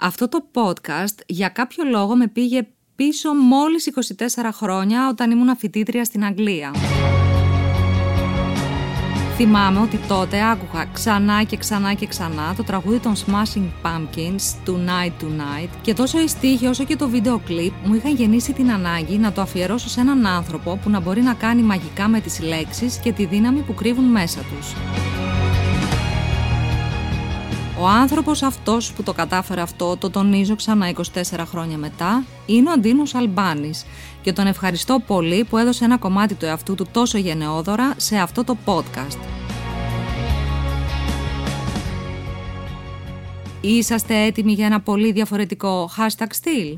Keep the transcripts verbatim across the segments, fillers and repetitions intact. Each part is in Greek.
Αυτό το podcast για κάποιο λόγο με πήγε πίσω μόλις είκοσι τέσσερα χρόνια όταν ήμουν φοιτήτρια στην Αγγλία. Θυμάμαι ότι τότε άκουγα ξανά και ξανά και ξανά το τραγούδι των Smashing Pumpkins, Tonight Tonight, και τόσο η στίχη όσο και το βίντεο κλιπ μου είχαν γεννήσει την ανάγκη να το αφιερώσω σε έναν άνθρωπο που να μπορεί να κάνει μαγικά με τις λέξεις και τη δύναμη που κρύβουν μέσα τους. Ο άνθρωπος αυτός που το κατάφερε αυτό, το τονίζω ξανά είκοσι τέσσερα χρόνια μετά, είναι ο Ντίνος Αλμπάνης και τον ευχαριστώ πολύ που έδωσε ένα κομμάτι του εαυτού του τόσο γενναιόδωρα σε αυτό το podcast. Είσαστε έτοιμοι για ένα πολύ διαφορετικό hashtag στυλ?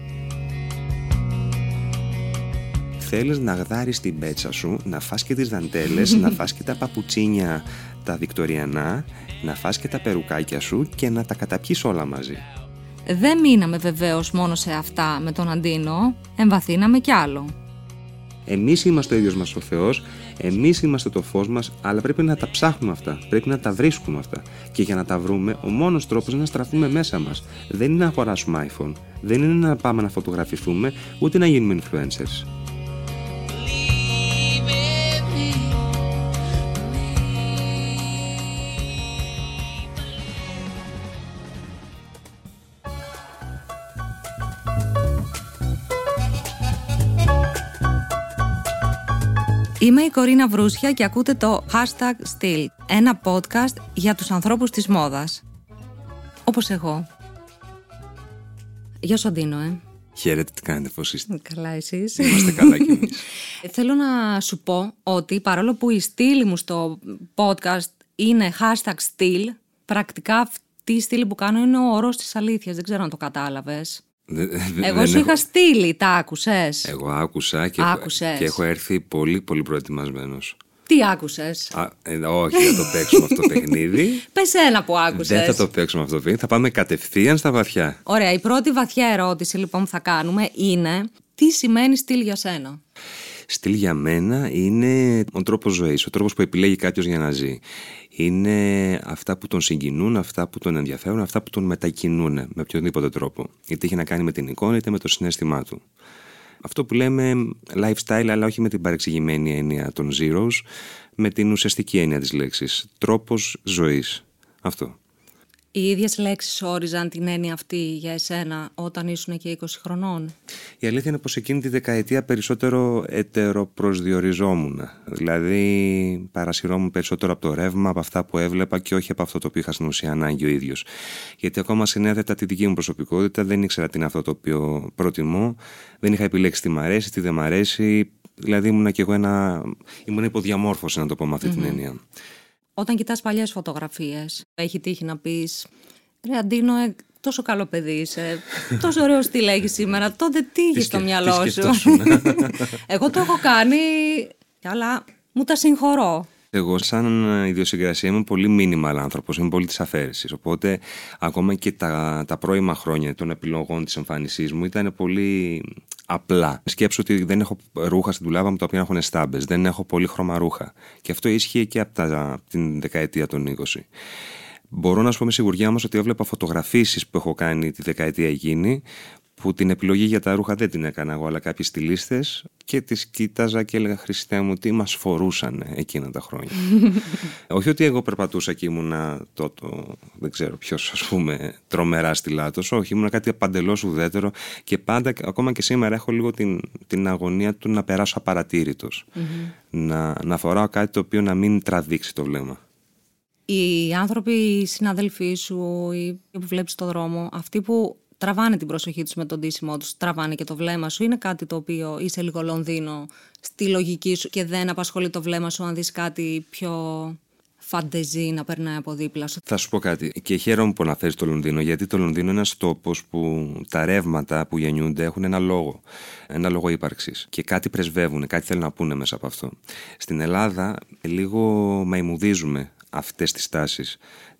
Θέλεις να γδάρεις την πέτσα σου, να φας και τις δαντέλες, να φας και τα παπουτσίνια τα βικτοριανά, να φας και τα περουκάκια σου και να τα καταπιείς όλα μαζί. Δεν μείναμε βεβαίως μόνο σε αυτά με τον Αντίνο, εμβαθύναμε κι άλλο. Εμείς είμαστε ο ίδιος μας ο Θεός, εμείς είμαστε το φως μας, αλλά πρέπει να τα ψάχνουμε αυτά, πρέπει να τα βρίσκουμε αυτά. Και για να τα βρούμε, ο μόνος τρόπος είναι να στραφούμε μέσα μας. Δεν είναι να αγοράσουμε iPhone, δεν είναι να πάμε να φωτογραφηθούμε, ούτε να γίνουμε influencers. Είμαι η Κορίνα Βρούσια και ακούτε το hashtag στυλ, ένα podcast για τους ανθρώπους της μόδας. Όπως εγώ. Γεια σου Αντίνο, ε. Χαίρετε, τι κάνετε, πώς είστε? Καλά εσείς? Είμαστε καλά κι εμείς. Θέλω να σου πω ότι παρόλο που η στήλη μου στο podcast είναι hashtag στυλ, πρακτικά αυτή η στήλη που κάνω είναι ο όρος της αλήθειας, δεν ξέρω αν το κατάλαβες. Δε, δε, Εγώ σου έχω... είχα στείλει, τα άκουσες? Εγώ άκουσα και, άκουσες. Έχω, και έχω έρθει πολύ πολύ προετοιμασμένος. Τι άκουσες? Α, ε, όχι, θα το παίξουμε αυτό το παιχνίδι. Πες ένα που άκουσες. Δεν θα το παίξουμε αυτό το παιχνίδι, θα πάμε κατευθείαν στα βαθιά. Ωραία, η πρώτη βαθιά ερώτηση λοιπόν που θα κάνουμε είναι τι σημαίνει στυλ για σένα? Στυλ για μένα είναι ο τρόπος ζωής, ο τρόπος που επιλέγει κάποιος για να ζει. Είναι αυτά που τον συγκινούν, αυτά που τον ενδιαφέρουν, αυτά που τον μετακινούν με οποιοδήποτε τρόπο. Είτε έχει να κάνει με την εικόνα, είτε με το συναίσθημά του. Αυτό που λέμε lifestyle, αλλά όχι με την παρεξηγημένη έννοια των zeros, με την ουσιαστική έννοια της λέξης. Τρόπος ζωής. Αυτό. Οι ίδιες λέξεις όριζαν την έννοια αυτή για εσένα όταν ήσουν και είκοσι χρονών? Η αλήθεια είναι πως εκείνη τη δεκαετία περισσότερο ετεροπροσδιοριζόμουν. Δηλαδή παρασυρώμουν περισσότερο από το ρεύμα, από αυτά που έβλεπα και όχι από αυτό το οποίο είχα στην ουσία ανάγκη ο ίδιος. Γιατί ακόμα συνέθετα τη δική μου προσωπικότητα, δεν ήξερα τι είναι αυτό το οποίο προτιμώ, δεν είχα επιλέξει τι μ' αρέσει, τι δεν μ' αρέσει. Δηλαδή ήμουν και εγώ ένα. Ήμουν υποδιαμόρφωση, να το πω με αυτή mm-hmm. την έννοια. Όταν κοιτάς παλιές φωτογραφίες, έχει τύχει να πεις «Ρε Αντίνο, ε, τόσο καλό παιδί είσαι, τόσο ωραίο στυλ έχεις σήμερα, τότε τι είχες στο μυαλό σου?» Εγώ το έχω κάνει, αλλά μου τα συγχωρώ. Εγώ σαν ιδιοσυγκρασία είμαι πολύ minimal άνθρωπος, είμαι πολύ της αφαίρεσης. Οπότε ακόμα και τα, τα πρώιμα χρόνια των επιλογών της εμφάνισής μου ήταν πολύ απλά. Σκέψου ότι δεν έχω ρούχα στην ντουλάπα μου τα οποία έχουν στάμπες, δεν έχω πολύχρωμα ρούχα. Και αυτό ίσχυε και από τα, την δεκαετία των είκοσι. Μπορώ να σου πω με σιγουριά όμως ότι έβλεπα φωτογραφίσεις που έχω κάνει τη δεκαετία εκείνη, που την επιλογή για τα ρούχα δεν την έκανα εγώ, αλλά κάποιοι στυλίστες, και τις κοίταζα και έλεγα «Χριστέ μου, τι μας φορούσαν εκείνα τα χρόνια». Όχι ότι εγώ περπατούσα και ήμουνα τότε, δεν ξέρω ποιος, ας πούμε, τρομερά στυλάτος, όχι, ήμουνα κάτι παντελώς ουδέτερο και πάντα, ακόμα και σήμερα, έχω λίγο την, την αγωνία του να περάσω απαρατήρητος. Mm-hmm. Να, να φοράω κάτι το οποίο να μην τραβήξει το βλέμμα. Οι άνθρωποι, οι συναδελφοί σου, οι που βλέπεις στον δρόμο, αυτοί που τραβάνε την προσοχή τους με τον ντύσιμό τους, τραβάνε και το βλέμμα σου, είναι κάτι το οποίο είσαι λίγο Λονδίνο στη λογική σου και δεν απασχολεί το βλέμμα σου αν δεις κάτι πιο φαντεζή να περνάει από δίπλα σου? Θα σου πω κάτι, και χαίρομαι που αναφέρεις το Λονδίνο, γιατί το Λονδίνο είναι ένας τόπος που τα ρεύματα που γεννιούνται έχουν ένα λόγο, ένα λόγο ύπαρξης και κάτι πρεσβεύουν, κάτι θέλουν να πούνε μέσα από αυτό. Στην Ελλάδα λίγο μαϊμουδίζουμε αυτές τις τάσεις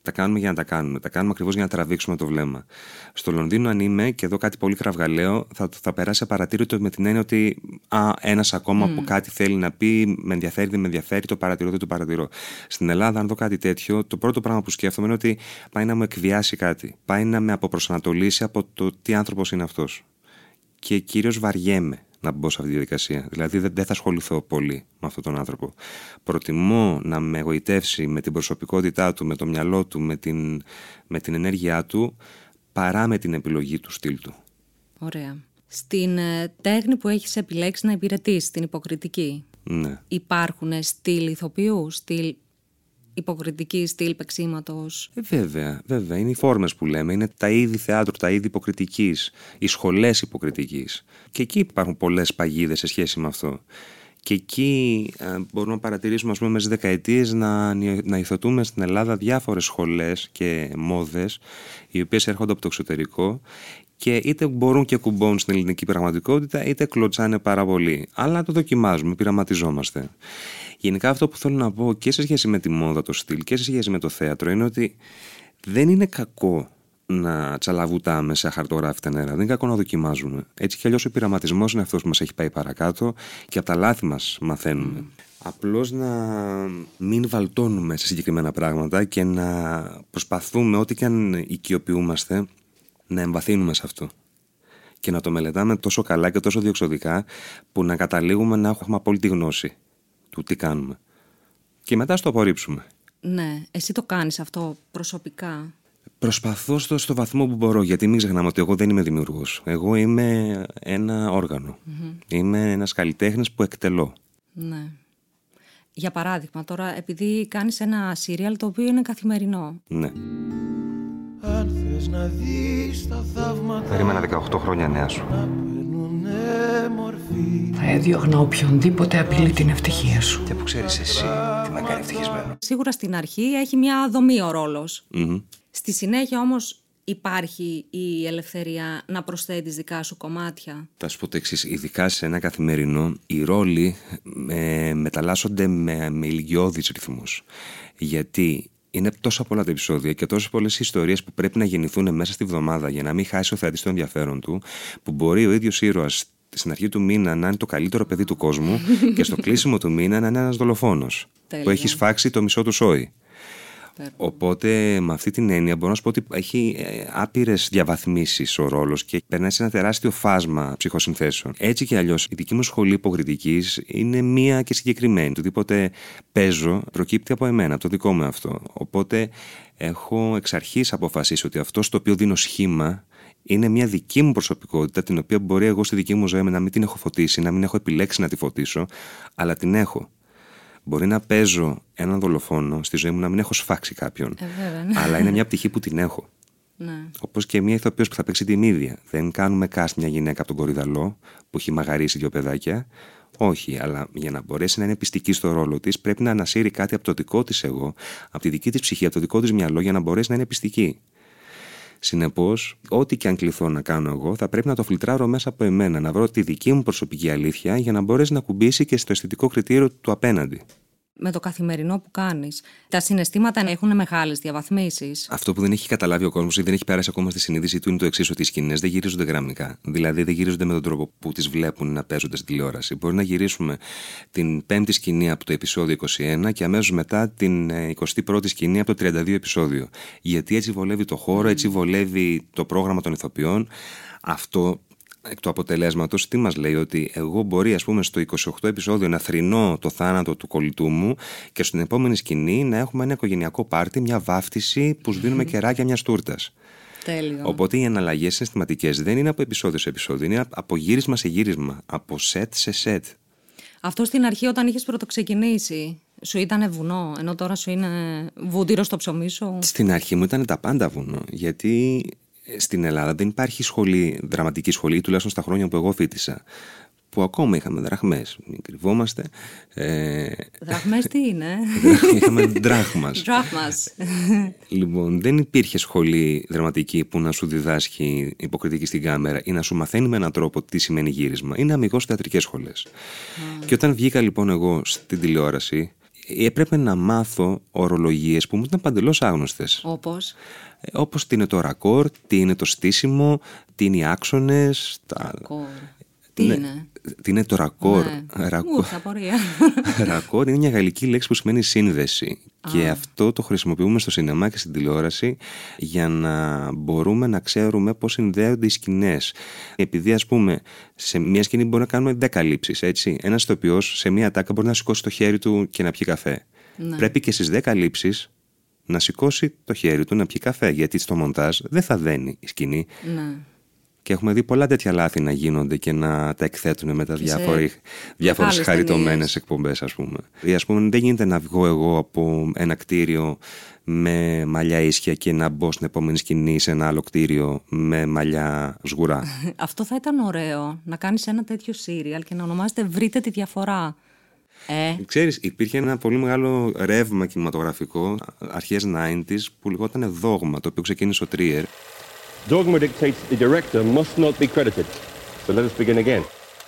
Τα κάνουμε για να τα κάνουμε. Τα κάνουμε ακριβώς για να τραβήξουμε το βλέμμα. Στο Λονδίνο, αν είμαι, και εδώ κάτι πολύ κραυγαλαίο, θα, θα περάσει απαρατήρητο με την έννοια ότι α, ένας ακόμα mm. που κάτι θέλει να πει, με ενδιαφέρει, δεν με ενδιαφέρει, το παρατηρώ, δεν το παρατηρώ. Στην Ελλάδα, αν δω κάτι τέτοιο, το πρώτο πράγμα που σκέφτομαι είναι ότι πάει να μου εκβιάσει κάτι. Πάει να με αποπροσανατολίσει από το τι άνθρωπος είναι αυτός. Και κυρίως βαριέμαι να μπω σε αυτή τη διαδικασία. Δηλαδή δεν, δεν θα ασχοληθώ πολύ με αυτόν τον άνθρωπο. Προτιμώ να με εγωιτεύσει με την προσωπικότητά του, με το μυαλό του, με την, με την ενέργειά του, παρά με την επιλογή του στυλ του. Ωραία. Στην ε, τέχνη που έχεις επιλέξει να υπηρετήσεις, την υποκριτική, ναι. υπάρχουν στυλ ηθοποιού, στυλ υποκριτική, στυλ παίξηματος? Ε, βέβαια, βέβαια. Είναι οι φόρμες που λέμε, είναι τα είδη θεάτρου, τα είδη υποκριτικής, οι σχολές υποκριτικής. Και εκεί υπάρχουν πολλές παγίδες σε σχέση με αυτό. Και εκεί ε, μπορούμε να παρατηρήσουμε, ας πούμε, μέσα στις δεκαετίες να, να υιοθετούμε στην Ελλάδα διάφορες σχολές και μόδες, οι οποίες έρχονται από το εξωτερικό και είτε μπορούν και κουμπώνουν στην ελληνική πραγματικότητα, είτε κλωτσάνε πάρα πολύ. Αλλά το δοκιμάζουμε, πειραματιζόμαστε. Γενικά, αυτό που θέλω να πω και σε σχέση με τη μόδα, το στυλ και σε σχέση με το θέατρο είναι ότι δεν είναι κακό να τσαλαβουτάμε σε αχαρτογράφητα νερά. Δεν είναι κακό να δοκιμάζουμε. Έτσι κι αλλιώς ο πειραματισμός είναι αυτός που μας έχει πάει παρακάτω και από τα λάθη μας μαθαίνουμε. Mm. Απλώς να μην βαλτώνουμε σε συγκεκριμένα πράγματα και να προσπαθούμε, ό,τι και αν οικειοποιούμαστε, να εμβαθύνουμε σε αυτό. Και να το μελετάμε τόσο καλά και τόσο διεξοδικά που να καταλήγουμε να έχουμε απόλυτη γνώση του τι κάνουμε. Και μετά στο απορρίψουμε. Ναι, εσύ το κάνεις αυτό προσωπικά? Προσπαθώ στο, στο βαθμό που μπορώ, γιατί μην ξεχνάμε ότι εγώ δεν είμαι δημιουργός. Εγώ είμαι ένα όργανο. Mm-hmm. Είμαι ένας καλλιτέχνης που εκτελώ. Ναι. Για παράδειγμα, τώρα, επειδή κάνεις ένα σύριαλ το οποίο είναι καθημερινό. Ναι. Αν θες να δεις τα θαύματα, περίμενα δεκαοκτώ χρόνια νέα σου. Θα έδιωχνα οποιονδήποτε απειλεί την ευτυχία σου. Και που ξέρεις εσύ τι με κάνει ευτυχισμένο. Σίγουρα στην αρχή έχει μια δομή ο ρόλος. Mm-hmm. Στη συνέχεια όμως υπάρχει η ελευθερία να προσθέτεις δικά σου κομμάτια. Θα σου πω το εξής, ειδικά σε ένα καθημερινό, οι ρόλοι ε, μεταλλάσσονται με, με ηλικιώδεις ρυθμούς. Γιατί είναι τόσα πολλά τα επεισόδια και τόσες πολλές ιστορίες που πρέπει να γεννηθούν μέσα στη βδομάδα για να μην χάσει ο θεατής το ενδιαφέρον του, που μπορεί ο ίδιος ήρωας στην αρχή του μήνα να είναι το καλύτερο παιδί του κόσμου και στο κλείσιμο του μήνα να είναι ένας δολοφόνος που έχει σφάξει το μισό του σόι. Οπότε με αυτή την έννοια μπορώ να σου πω ότι έχει ε, άπειρες διαβαθμίσεις ο ρόλος και περνάει σε ένα τεράστιο φάσμα ψυχοσυνθέσεων. Έτσι κι αλλιώς η δική μου σχολή υποκριτικής είναι μία και συγκεκριμένη. Οτιδήποτε παίζω προκύπτει από εμένα, από το δικό μου αυτό. Οπότε έχω εξ αρχής αποφασίσει ότι αυτό στο οποίο δίνω σχήμα είναι μια δική μου προσωπικότητα, την οποία μπορεί εγώ στη δική μου ζωή να μην την έχω φωτίσει, να μην έχω επιλέξει να τη φωτίσω, αλλά την έχω. Μπορεί να παίζω έναν δολοφόνο στη ζωή μου, να μην έχω σφάξει κάποιον. Ε, βέβαια, ναι. Αλλά είναι μια πτυχή που την έχω. Ναι. Όπως και μια ηθοποιός που θα παίξει την ίδια. Δεν κάνουμε cast μια γυναίκα από τον Κορυδαλό που έχει μαγαρίσει δύο παιδάκια. Όχι, αλλά για να μπορέσει να είναι πιστική στο ρόλο της, πρέπει να ανασύρει κάτι από το δικό της εγώ, από τη δική της ψυχή, από το δικό της μυαλό, για να μπορέσει να είναι πιστική. Συνεπώς, ό,τι και αν κληθώ να κάνω εγώ, θα πρέπει να το φιλτράρω μέσα από εμένα, να βρω τη δική μου προσωπική αλήθεια για να μπορέσει να κουμπίσει και στο αισθητικό κριτήριο του απέναντι. Με το καθημερινό που κάνεις, τα συναισθήματα έχουν μεγάλες διαβαθμίσεις. Αυτό που δεν έχει καταλάβει ο κόσμος ή δεν έχει περάσει ακόμα στη συνείδησή του είναι το εξής: ότι οι σκηνές δεν γυρίζονται γραμμικά. Δηλαδή δεν γυρίζονται με τον τρόπο που τις βλέπουν να παίζονται στην τηλεόραση. Μπορεί να γυρίσουμε την πέμπτη σκηνή από το επεισόδιο είκοσι ένα και αμέσως μετά την εικοστή πρώτη σκηνή από το τριάντα δύο επεισόδιο. Γιατί έτσι βολεύει το χώρο, έτσι βολεύει το πρόγραμμα των ηθοποιών. Αυτό. Εκ του αποτελέσματος, τι μας λέει? Ότι εγώ μπορεί, ας πούμε, στο είκοσι οκτώ επεισόδιο να θρηνώ το θάνατο του κολλητού μου και στην επόμενη σκηνή να έχουμε ένα οικογενειακό πάρτι, μια βάφτιση που σβήνουμε κεράκια μιας τούρτας. Τέλειο. Οπότε οι εναλλαγές συναισθηματικές δεν είναι από επεισόδιο σε επεισόδιο, είναι από γύρισμα σε γύρισμα, από σετ σε σετ. Αυτό στην αρχή, όταν είχες πρωτοξεκινήσει, σου ήταν βουνό, ενώ τώρα σου είναι βούτυρο στο ψωμί σου? Στην αρχή μου ήταν τα πάντα βουνό, γιατί στην Ελλάδα δεν υπάρχει σχολή, δραματική σχολή, τουλάχιστον στα χρόνια που εγώ φοιτήσα, που ακόμα είχαμε δραχμές. Μην κρυβόμαστε. Ε... Δραχμές τι είναι? Είχαμε δράχμας. Δράχμας. Λοιπόν, δεν υπήρχε σχολή δραματική που να σου διδάσκει υποκριτική στην κάμερα ή να σου μαθαίνει με έναν τρόπο τι σημαίνει γύρισμα. Είναι αμιγώς θεατρικές σχολές. Mm. Και όταν βγήκα λοιπόν εγώ στην τηλεόραση, έπρεπε να μάθω ορολογίες που μου ήταν παντελώς άγνωστες. Όπως? Ε, όπως τι είναι το ρακόρ, τι είναι το στήσιμο, τι είναι οι άξονες. Τα... Ρακόρ. Τι ναι, είναι? Τι είναι το ρακόρ. Ναι. Ρακόρ. Ου, θα πορεία. Ρακόρ είναι μια γαλλική λέξη που σημαίνει σύνδεση. Α. Και αυτό το χρησιμοποιούμε στο σινεμά και στην τηλεόραση για να μπορούμε να ξέρουμε πώς συνδέονται οι σκηνές. Επειδή, ας πούμε, σε μια σκηνή μπορεί να κάνουμε δέκα λήψεις, έτσι. Ένας ηθοποιός σε μια ατάκα μπορεί να σηκώσει το χέρι του και να πιει καφέ. Ναι. Πρέπει και στις δέκα λήψεις να σηκώσει το χέρι του να πιει καφέ, γιατί στο μοντάζ δεν θα δένει η σκηνή. Ναι. Και έχουμε δει πολλά τέτοια λάθη να γίνονται και να τα εκθέτουν με τα διάφορες μεγάλες χαριτωμένες ταινίες. εκπομπές, ας πούμε. Ή, ας πούμε, δεν γίνεται να βγω εγώ από ένα κτίριο με μαλλιά ίσια και να μπω στην επόμενη σκηνή σε ένα άλλο κτίριο με μαλλιά σγουρά. Αυτό θα ήταν ωραίο, να κάνεις ένα τέτοιο σύριαλ και να ονομάζεται «Βρείτε τη διαφορά». Ε. Ξέρεις, υπήρχε ένα πολύ μεγάλο ρεύμα κινηματογραφικό αρχές ενενήντα που λεγόταν Δόγμα, το οποίο ξεκίνησε ο Τρίερ. Dogma dictates that the director must not be credited. So let us begin again.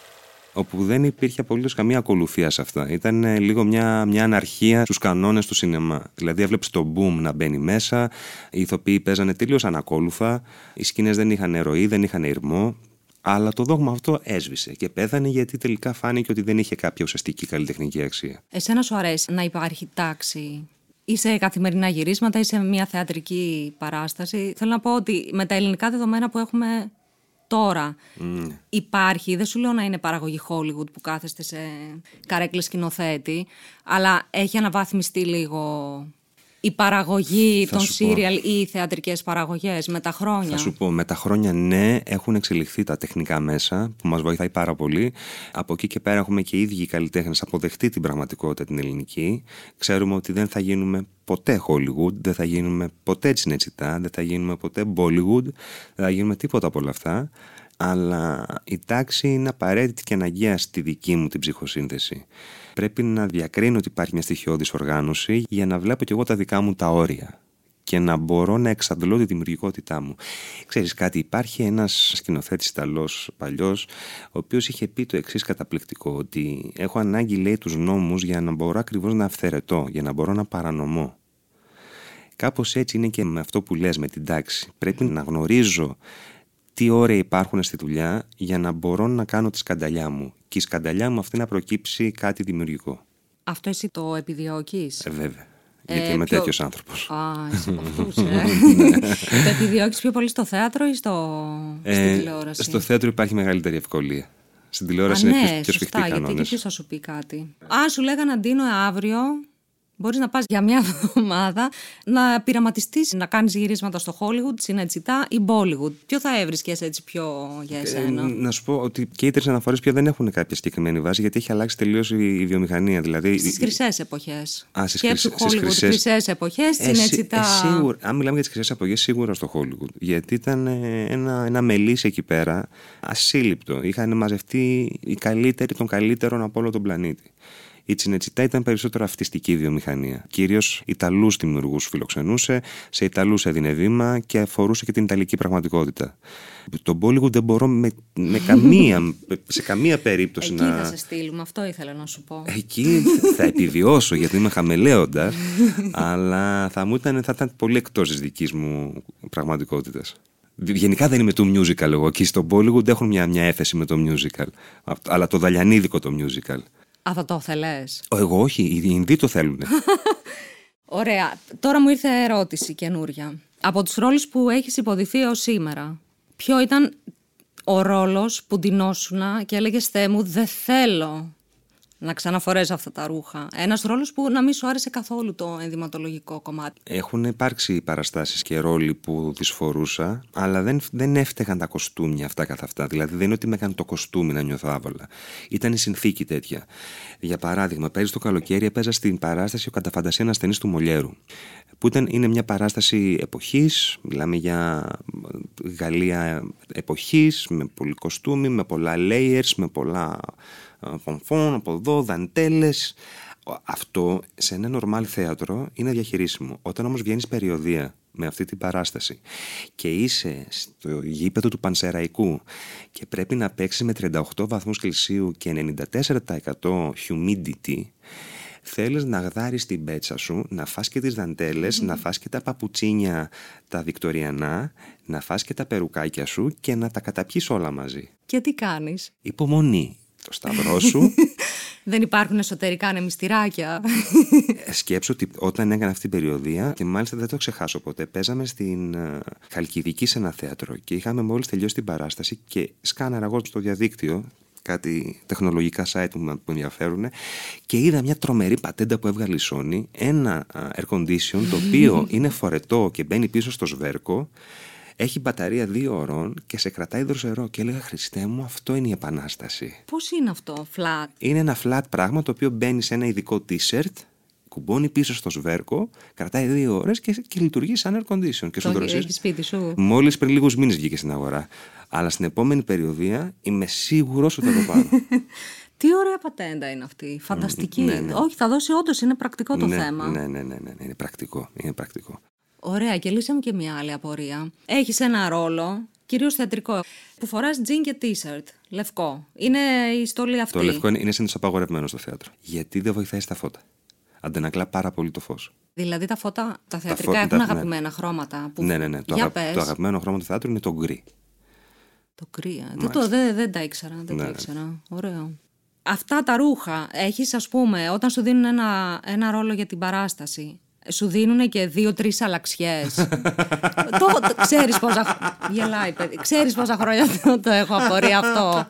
Όπου δεν υπήρχε απολύτως καμία ακολουθία σε αυτά. Ήταν ε, λίγο μια, μια αναρχία στους κανόνες του σινεμά. Δηλαδή, έβλεψε το boom να μπαίνει μέσα, οι ηθοποιοί παίζανε τελείως ανακόλουθα, οι σκηνές δεν είχαν ροή, δεν είχαν ηρμό. Αλλά το δόγμα αυτό έσβησε και πέθανε γιατί τελικά φάνηκε ότι δεν είχε κάποια ουσιαστική καλλιτεχνική αξία. Εσένα σου αρέσει να υπάρχει τάξη ή σε καθημερινά γυρίσματα ή σε μια θεατρική παράσταση? Θέλω να πω ότι με τα ελληνικά δεδομένα που έχουμε τώρα mm. υπάρχει, δεν σου λέω να είναι παραγωγή Hollywood που κάθεστε σε καρέκλες σκηνοθέτη, αλλά έχει αναβάθμιστεί λίγο η παραγωγή θα των σύριαλ ή οι θεατρικές παραγωγές με τα χρόνια? Θα σου πω, με τα χρόνια ναι, έχουν εξελιχθεί τα τεχνικά μέσα που μας βοηθάει πάρα πολύ. Από εκεί και πέρα έχουμε και οι ίδιοι οι καλλιτέχνες αποδεχτεί την πραγματικότητα την ελληνική. Ξέρουμε ότι δεν θα γίνουμε ποτέ Hollywood, δεν θα γίνουμε ποτέ Τσινετσιτά, δεν θα γίνουμε ποτέ Bollywood, δεν θα γίνουμε τίποτα από όλα αυτά. Αλλά η τάξη είναι απαραίτητη και αναγκαία στη δική μου την ψυχοσύνθεση. Πρέπει να διακρίνω ότι υπάρχει μια στοιχειώδης οργάνωση για να βλέπω κι εγώ τα δικά μου τα όρια και να μπορώ να εξαντλώ τη δημιουργικότητά μου. Ξέρεις κάτι, υπάρχει ένας σκηνοθέτης Ιταλός παλιός, ο οποίος είχε πει το εξής καταπληκτικό, ότι έχω ανάγκη, λέει, τους νόμους για να μπορώ ακριβώς να αυθαιρετώ, για να μπορώ να παρανομώ. Κάπως έτσι είναι και με αυτό που λες, με την τάξη. Πρέπει να γνωρίζω τι όρια υπάρχουν στη δουλειά για να μπορώ να κάνω τη σκανταλιά μου. Και η σκανταλιά μου αυτή να προκύψει κάτι δημιουργικό. Αυτό εσύ το επιδιώκεις? Ε, βέβαια. Γιατί ε, είμαι πιο... τέτοιος άνθρωπος. Α, είσαι από αυτούς, ε. Το επιδιώκεις πιο πολύ στο θέατρο ή στο... ε, στη τηλεόραση? Στο θέατρο υπάρχει μεγαλύτερη ευκολία. Στην τηλεόραση Α, είναι ναι, πιο, πιο σφιχτοί κανόνες. Γιατί και ποιος θα σου πει κάτι. Αν σου λέγανε, Αντίνο, αύριο μπορείς να πας για μια εβδομάδα να πειραματιστείς, να κάνεις γυρίσματα στο Hollywood, Τσινετσιτά ή Bollywood. Ποιο θα έβρισκες έτσι πιο για εσένα? Ε, να σου πω ότι και οι τρεις αναφορές πια δεν έχουν κάποια συγκεκριμένη βάση, γιατί έχει αλλάξει τελείως η, η βιομηχανία. Δηλαδή, στις χρυσές εποχές. Α, στις Σκέψου χρυσές, Hollywood, χρυσές... χρυσές εποχές, Τσινετσιτά. Ε, ε, σίγουρα, αν μιλάμε για τις χρυσές εποχές, σίγουρα στο Hollywood. Γιατί ήταν ένα, ένα μελίσι εκεί πέρα, ασύλληπτο. Είχαν μαζευτεί οι καλύτεροι των καλύτερων από όλο τον πλανήτη. Η Τσινετσιτά ήταν περισσότερο αυτιστική βιομηχανία. Κυρίως Ιταλούς δημιουργούς φιλοξενούσε, σε Ιταλούς έδινε βήμα και αφορούσε και την Ιταλική πραγματικότητα. Το Bollywood δεν μπορώ με, με καμία, σε καμία περίπτωση εκεί να... Εκεί θα σε στείλουμε, αυτό ήθελα να σου πω. Εκεί θα επιβιώσω γιατί είμαι χαμελέοντας, αλλά θα, μου ήταν, θα ήταν πολύ εκτός της δικής μου πραγματικότητας. Γενικά δεν είμαι του musical εγώ, και στο Bollywood έχουν μια, μια έφεση με το musical, αλλά το δαλιανίδικο το musical. Α, θα το θέλες? Εγώ όχι, οι Ινδοί το θέλουν. Ωραία. Τώρα μου ήρθε ερώτηση καινούρια. Από τους ρόλους που έχεις υποδηθεί ως σήμερα, ποιο ήταν ο ρόλος που ντυνόσουνα και έλεγες, Θεέ μου, δεν θέλω να ξαναφορέσω αυτά τα ρούχα? Ένας ρόλος που να μην σου άρεσε καθόλου το ενδυματολογικό κομμάτι. Έχουν υπάρξει παραστάσεις και ρόλοι που τις φορούσα, αλλά δεν, δεν έφταιγαν τα κοστούμια αυτά καθ' αυτά. Δηλαδή δεν είναι ότι με έκανε το κοστούμι να νιώθω άβολα. Ήταν η συνθήκη τέτοια. Για παράδειγμα, πέρυσι το καλοκαίρι έπαιζα στην παράσταση «Ο Καταφαντασία ασθενής» του Μολιέρου. Που ήταν, είναι μια παράσταση εποχής, μιλάμε για Γαλλία εποχής, με πολύ κοστούμι, με πολλά layers, με πολλά φωνφών από εδώ, δαντέλες. Αυτό σε ένα νορμάλ θέατρο είναι διαχειρίσιμο. Όταν όμως βγαίνεις περιοδεία με αυτή την παράσταση και είσαι στο γήπεδο του Πανσεραϊκού και πρέπει να παίξεις με τριάντα οκτώ βαθμούς Κελσίου και ενενήντα τέσσερα τοις εκατό humidity, θέλεις να γδάρεις την πέτσα σου, να φας και τις δαντέλες, mm. να φας και τα παπουτσίνια τα βικτοριανά, να φας και τα περουκάκια σου και να τα καταπιείς όλα μαζί. Και τι κάνεις? Υπομονή. Το σταυρό σου. Δεν υπάρχουν εσωτερικά ανεμιστηράκια. Σκέψου ότι όταν έκανα αυτή την περιοδία, και μάλιστα δεν το ξεχάσω ποτέ, παίζαμε στην uh, Χαλκιδική σε ένα θέατρο και είχαμε μόλις τελειώσει την παράσταση και σκάναρα εγώ στο διαδίκτυο κάτι τεχνολογικά site που με ενδιαφέρουν και είδα μια τρομερή πατέντα που έβγαλε η Sony, ένα uh, air condition το οποίο είναι φορετό και μπαίνει πίσω στο σβέρκο. Έχει μπαταρία δύο ώρων και σε κρατάει δροσερό. Και έλεγα, Χριστέ μου, αυτό είναι η επανάσταση. Πώς είναι αυτό, flat? Είναι ένα flat πράγμα το οποίο μπαίνει σε ένα ειδικό t-shirt, κουμπώνει πίσω στο σβέρκο, κρατάει δύο ώρες και, και λειτουργεί σαν air condition. Και το έχει σπίτι σου? Μόλις πριν λίγους μήνες βγήκε στην αγορά. Αλλά στην επόμενη περιοδία είμαι σίγουρος ότι θα το πάρω. Τι ωραία πατέντα είναι αυτή. Φανταστική. Ναι, ναι. Όχι, θα δώσει, όντως είναι πρακτικό το ναι, θέμα. Ναι, ναι, ναι, ναι, είναι πρακτικό. Είναι πρακτικό. Ωραία, και λύσαμε και μια άλλη απορία. Έχεις ένα ρόλο, κυρίως θεατρικό, που φοράς τζιν και t-shirt, λευκό. Είναι η στολή αυτή. Το λευκό είναι συνήθως απαγορευμένο στο θέατρο. Γιατί δεν βοηθάει στα φώτα. Αντανακλά πάρα πολύ το φως. Δηλαδή τα φώτα, τα θεατρικά τα φω... έχουν τα... αγαπημένα ναι. χρώματα. Που... Ναι, ναι, ναι. Το, αγα... το αγαπημένο χρώμα του θεάτρου είναι το γκρι. Το γκρι, δεν, το... δεν, δεν τα ήξερα. Δεν ναι, τα ήξερα. Ναι. Ωραίο. Αυτά τα ρούχα, έχεις, ας πούμε, όταν σου δίνουν ένα, ένα ρόλο για την παράσταση, σου δίνουν και δύο-τρεις αλλαξιές. το, το, ξέρεις πόσα... Γελάει, παιδί. Ξέρεις πόσα χρόνια το, το έχω απορία αυτό.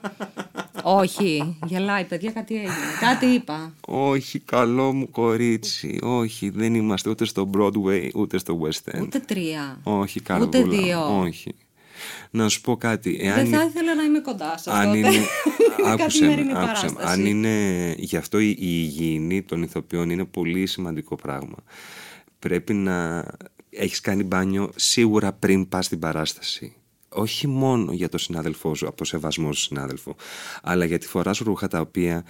Όχι. Γελάει, παιδιά, κάτι έγινε. Κάτι είπα. Όχι, καλό μου κορίτσι. Όχι, δεν είμαστε ούτε στο Broadway, ούτε στο West End. Ούτε τρία. Όχι, καλό. Ούτε δύο. Όχι. Να σου πω κάτι. Εάν... Δεν θα ήθελα να είμαι κοντά σε αυτό. Είναι... άκουσε με, άκουσε με. Αν είναι... Γι' αυτό η υγιεινή των ηθοποιών είναι πολύ σημαντικό πράγμα. Πρέπει να έχεις κάνει μπάνιο σίγουρα πριν πας στην παράσταση. Όχι μόνο για τον συνάδελφό σου, από το σεβασμό σου συνάδελφο, αλλά γιατί φοράς ρούχα τα οποία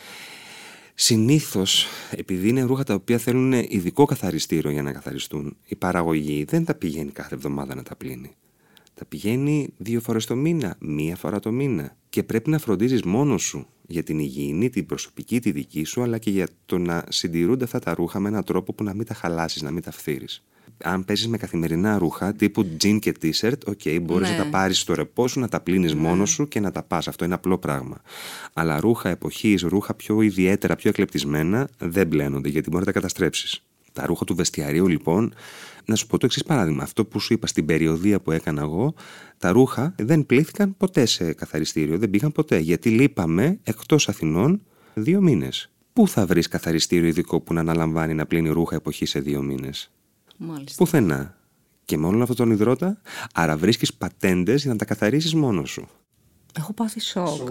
συνήθως, επειδή είναι ρούχα τα οποία θέλουν ειδικό καθαριστήριο για να καθαριστούν, η παραγωγή δεν τα πηγαίνει κάθε εβδομάδα να τα πλύνει. Τα πηγαίνει δύο φορές το μήνα, μία φορά το μήνα. Και πρέπει να φροντίζεις μόνος σου για την υγιεινή, την προσωπική, τη δική σου, αλλά και για το να συντηρούνται αυτά τα ρούχα με έναν τρόπο που να μην τα χαλάσεις, να μην τα φθείρεις. Αν παίζεις με καθημερινά ρούχα τύπου jean και t-shirt, ok, μπορείς ναι. να τα πάρεις στο ρεπό σου, να τα πλύνεις ναι. μόνος σου και να τα πας. Αυτό είναι απλό πράγμα. Αλλά ρούχα εποχής, ρούχα πιο ιδιαίτερα, πιο εκλεπτισμένα, δεν μπλένονται γιατί μπορεί να τα καταστρέψεις. Τα ρούχα του βεστιαρίου, λοιπόν, να σου πω το εξής παράδειγμα. Αυτό που σου είπα στην περιοδία που έκανα εγώ, τα ρούχα δεν πλήθηκαν ποτέ σε καθαριστήριο, δεν πήγαν ποτέ. Γιατί λείπαμε εκτός Αθηνών δύο μήνες. Πού θα βρεις καθαριστήριο ειδικό που να αναλαμβάνει να πλύνει ρούχα εποχή σε δύο μήνες? Μάλιστα. Πουθενά. Και με όλον αυτόν τον υδρότα, άρα βρίσκεις πατέντες για να τα καθαρίσεις μόνος σου. Έχω πάθει σοκ.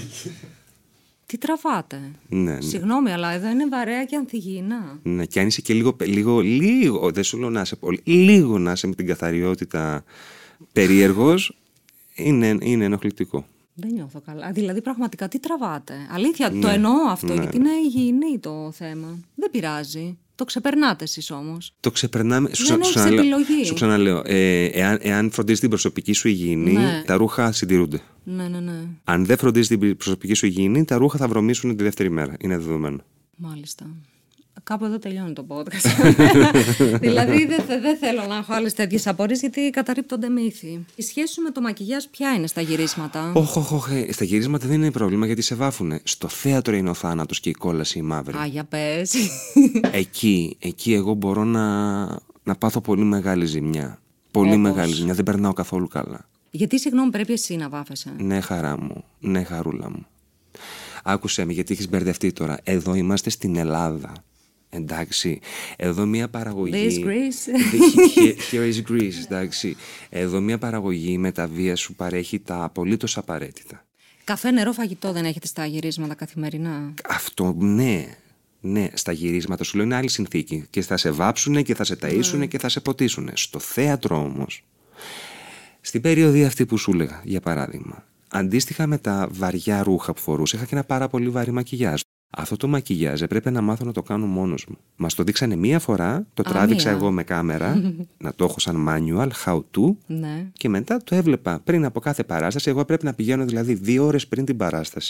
Τι τραβάτε? Ναι, ναι. Συγγνώμη, αλλά εδώ είναι βαρέα και ανθυγιεινά. Ναι, και αν είσαι και λίγο, λίγο, λίγο, δεν σου λέω να είσαι πολύ, λίγο να είσαι με την καθαριότητα περίεργος, είναι, είναι ενοχλητικό. Δεν νιώθω καλά. Δηλαδή, πραγματικά, τι τραβάτε? Αλήθεια, ναι, το εννοώ αυτό, ναι. γιατί είναι υγιεινή το θέμα. Δεν πειράζει. Το ξεπερνάτε εσείς όμως. Το ξεπερνάμε. Δεν σου, έχεις σου, επιλογή. Σου ξαναλέω. Ε, εάν, εάν φροντίζεις την προσωπική σου υγιεινή, ναι. τα ρούχα συντηρούνται. Ναι, ναι, ναι. Αν δεν φροντίζεις την προσωπική σου υγιεινή, τα ρούχα θα βρωμίσουν τη δεύτερη μέρα. Είναι δεδομένο. Μάλιστα. Κάπου εδώ τελειώνει το podcast. Δηλαδή δεν δε θέλω να έχω άλλες τέτοιες απορίες γιατί καταρρίπτονται μύθοι. Η σχέση σου με το μακιγιάζ ποια είναι στα γυρίσματα? Όχι, όχι, όχι. Στα γυρίσματα δεν είναι πρόβλημα γιατί σε βάφουνε. Στο θέατρο είναι ο θάνατος και η κόλαση η μαύρη. Α, για πες. Εκεί, εκεί εγώ μπορώ να, να πάθω πολύ μεγάλη ζημιά. Πολύ Όπως... μεγάλη ζημιά. Δεν περνάω καθόλου καλά. Γιατί, συγγνώμη, πρέπει εσύ να βάφεσαι? Ναι, χαρά μου. Ναι, χαρούλα μου. Άκουσέ με, γιατί έχεις μπερδευτεί τώρα. Εδώ είμαστε στην Ελλάδα. Εντάξει, εδώ μια παραγωγή. This Greece. Here is Greece, εντάξει. Εδώ μια παραγωγή με τα βία σου παρέχει τα απολύτως απαραίτητα. Καφέ, νερό, φαγητό δεν έχετε στα γυρίσματα καθημερινά? Αυτό, ναι. Ναι, στα γυρίσματα σου λέω είναι άλλη συνθήκη. Και θα σε βάψουνε και θα σε ταΐσουνε mm. και θα σε ποτίσουνε. Στο θέατρο όμως, στην περίοδο αυτή που σου έλεγα, για παράδειγμα, αντίστοιχα με τα βαριά ρούχα που φορούσα, είχα και ένα πάρα πολύ βαρύ μακιγιάζ. Αυτό το μακιγιάζ έπρεπε να μάθω να το κάνω μόνος μου. Μας το δείξανε μία φορά, το Α, τράβηξα μία. εγώ με κάμερα, να το έχω σαν manual, how to, ναι. και μετά το έβλεπα πριν από κάθε παράσταση. Εγώ πρέπει να πηγαίνω δηλαδή δύο ώρες πριν την παράσταση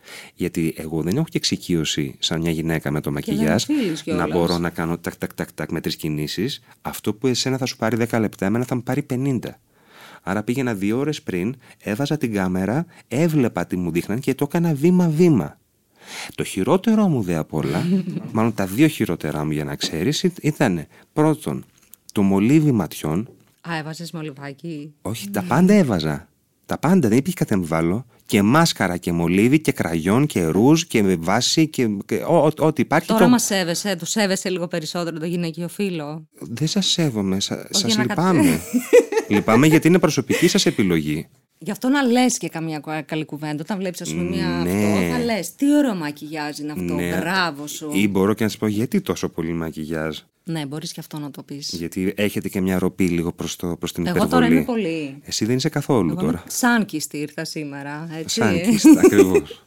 Γιατί εγώ δεν έχω και εξοικείωση σαν μια γυναίκα με το μακιγιάζ να μπορώ να κάνω τακ, τακ, τακ, τακ με τρεις κινήσεις. Αυτό που εσένα θα σου πάρει δέκα λεπτά, εμένα θα μου πάρει πενήντα. Άρα πήγαινα δύο ώρες πριν, έβαζα την κάμερα, έβλεπα τι μου δείχναν και το έκανα βήμα-βήμα. Το χειρότερο μου δε απ' όλα, μάλλον τα δύο χειρότερά μου για να ξέρεις, ήταν πρώτον το μολύβι ματιών. Α, έβαζες μολυβάκι? Όχι, τα πάντα έβαζα. Τα πάντα, δεν υπήρχε κάτι να βάλω. Και μάσκαρα και μολύβι και κραγιόν και ρούζ και βάση και, και ό,τι υπάρχει. Τώρα το... μας σέβεσαι, το σέβεσαι λίγο περισσότερο το γυναικείο φύλο? Δεν σας σέβομαι, σα, σας να λυπάμαι. κατ... Λυπάμαι γιατί είναι προσωπική σας επιλογή. Γι' αυτό να λες και καμία καλή κουβέντα. Όταν βλέπεις, ας πούμε, μια Ναι. αυτό, θα λες τι ωραίο μακιγιάζ είναι αυτό. Ναι. Μπράβο σου. Ή μπορώ και να σας πω γιατί τόσο πολύ μακιγιάζ. Ναι, μπορείς και αυτό να το πεις. Γιατί έχετε και μια ροπή λίγο προς, το, προς την Εγώ υπερβολή. τώρα είμαι πολύ. Εσύ δεν είσαι καθόλου Εγώ τώρα. Σάνκιστη ήρθα σήμερα. Έτσι. Σάνκιστ, ακριβώς.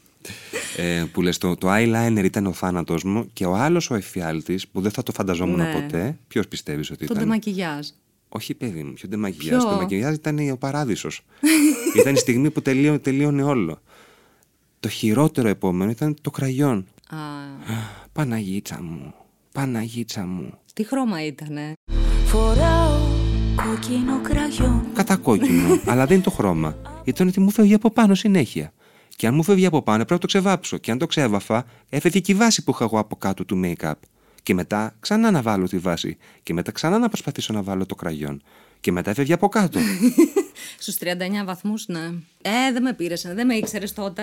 ε, που λες, το, το eyeliner ήταν ο θάνατος μου και ο άλλος ο εφιάλτης που δεν θα το φανταζόμουν Ναι. ποτέ. Ποιος πιστεύεις ότι Το ήταν? ντεμακιγιάζ. Όχι, παιδί μου, ποιο ντεμακιγιάζ. Ποιο? Το ντεμακιγιάζ ήταν ο παράδεισος. Ήταν η στιγμή που τελείω, τελείωνε όλο. Το χειρότερο επόμενο ήταν το κραγιόν. Α, Παναγίτσα μου, Παναγίτσα μου. τι χρώμα ήτανε? Φοράω κόκκινο κραγιόν. Κατακόκκινο, αλλά δεν είναι το χρώμα. Ήταν ότι μου φεύγει από πάνω συνέχεια. Και αν μου φεύγει από πάνω, πρέπει να το ξεβάψω. Και αν το ξέβαφα, έφευγε και η βάση που είχα εγώ από κάτω του make-up. Και μετά ξανά να βάλω τη βάση. Και μετά ξανά να προσπαθήσω να βάλω το κραγιόν. Και μετά έφευγε από κάτω. Στους τριάντα εννιά βαθμούς, ναι. Ε, δεν με πήρες, δεν με ήξερες τότε.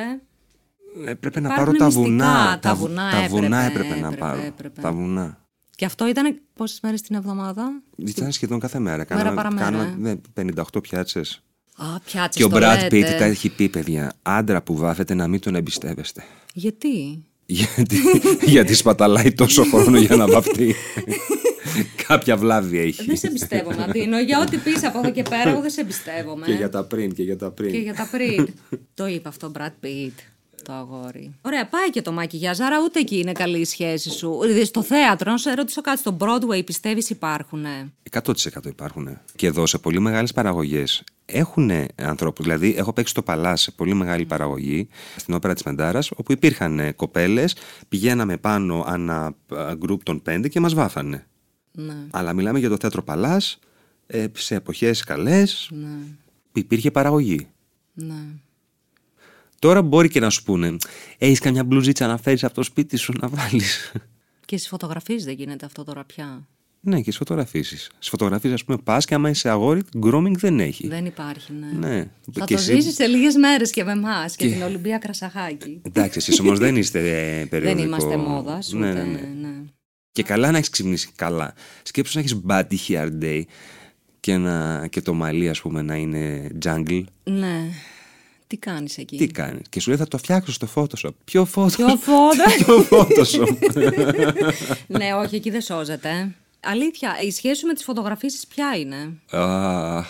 Έπρεπε να Υπάρχουν πάρω τα μυστικά, βουνά. τα βουνά τα βουνά έπρεπε, έπρεπε, να έπρεπε, πάρω. έπρεπε. Τα βουνά. Και αυτό ήταν πόσες μέρες την εβδομάδα? Ήταν σχεδόν κάθε μέρα. Μέρα Κάναμε, παραμέρα, κάναμε, ε. ναι, πενήντα οκτώ πιάτσες. Α, πιάτσες. Και ο το Brad λέτε. Pitt τα έχει πει, παιδιά. Άντρα που βάφεται να μην τον εμπιστεύεστε. Γιατί? Γιατί, γιατί σπαταλάει τόσο χρόνο για να βαφτεί. Κάποια βλάβη έχει. Δεν σε εμπιστεύομαι, Αντίνο. Για ό,τι πεις από εδώ και πέρα, εγώ δεν σε εμπιστεύομαι. Και για τα πριν, και για τα πριν. Και για τα πριν. Το είπε αυτό ο Brad Pitt, το αγόρι. Ωραία, πάει και το μακιγιάζ, άρα ούτε εκεί είναι καλή η σχέση σου. Δηλαδή, στο θέατρο, να σε ρωτήσω κάτι, στο Broadway πιστεύεις υπάρχουνε? εκατό τοις εκατό υπάρχουν. Και εδώ σε πολύ μεγάλες παραγωγές έχουν ανθρώπους. Δηλαδή, έχω παίξει στο Παλά σε πολύ μεγάλη παραγωγή, στην όπερα της Μεντάρας, όπου υπήρχαν κοπέλες, πηγαίναμε πάνω ανά γκρουπ των πέντε και μας βάφανε. Ναι. Αλλά μιλάμε για το θέατρο Παλάς, σε εποχές καλές, Ναι. που υπήρχε παραγωγή. Ναι. Τώρα μπορεί και να σου πούνε, έχεις καμιά μπλουζίτσα να φέρεις από το σπίτι σου να βάλεις. Και στις φωτογραφίες δεν γίνεται αυτό τώρα πια. Ναι, και στις φωτογραφίσεις. Στις φωτογραφίες, ας πούμε, πας και άμα είσαι αγόρι, grooming δεν έχει. Δεν υπάρχει, ναι. Ναι. Θα Και το εσύ- ζήσεις σε λίγες μέρες και με εμάς και, Και- την Ολυμπία Κρασαχάκη. Εντάξει, εσείς όμως δεν είστε ε, περιοδικό. Δεν είμαστε μόδας, ούτε, Ναι, ναι, ναι. ναι. Και καλά να έχεις ξυπνήσει καλά. Σκέψου να έχεις body hair day και, να, και το μαλλί, ας πούμε, να είναι jungle. Ναι. Τι κάνεις εκεί? Τι κάνεις? Και σου λέει θα το φτιάξω στο Photoshop. Ποιο Photoshop? Ποιο φώτα? Ποιο Photoshop? Ναι, όχι, εκεί δεν σώζεται. Αλήθεια, η σχέση σου με τις φωτογραφίσεις ποια είναι? Αχ,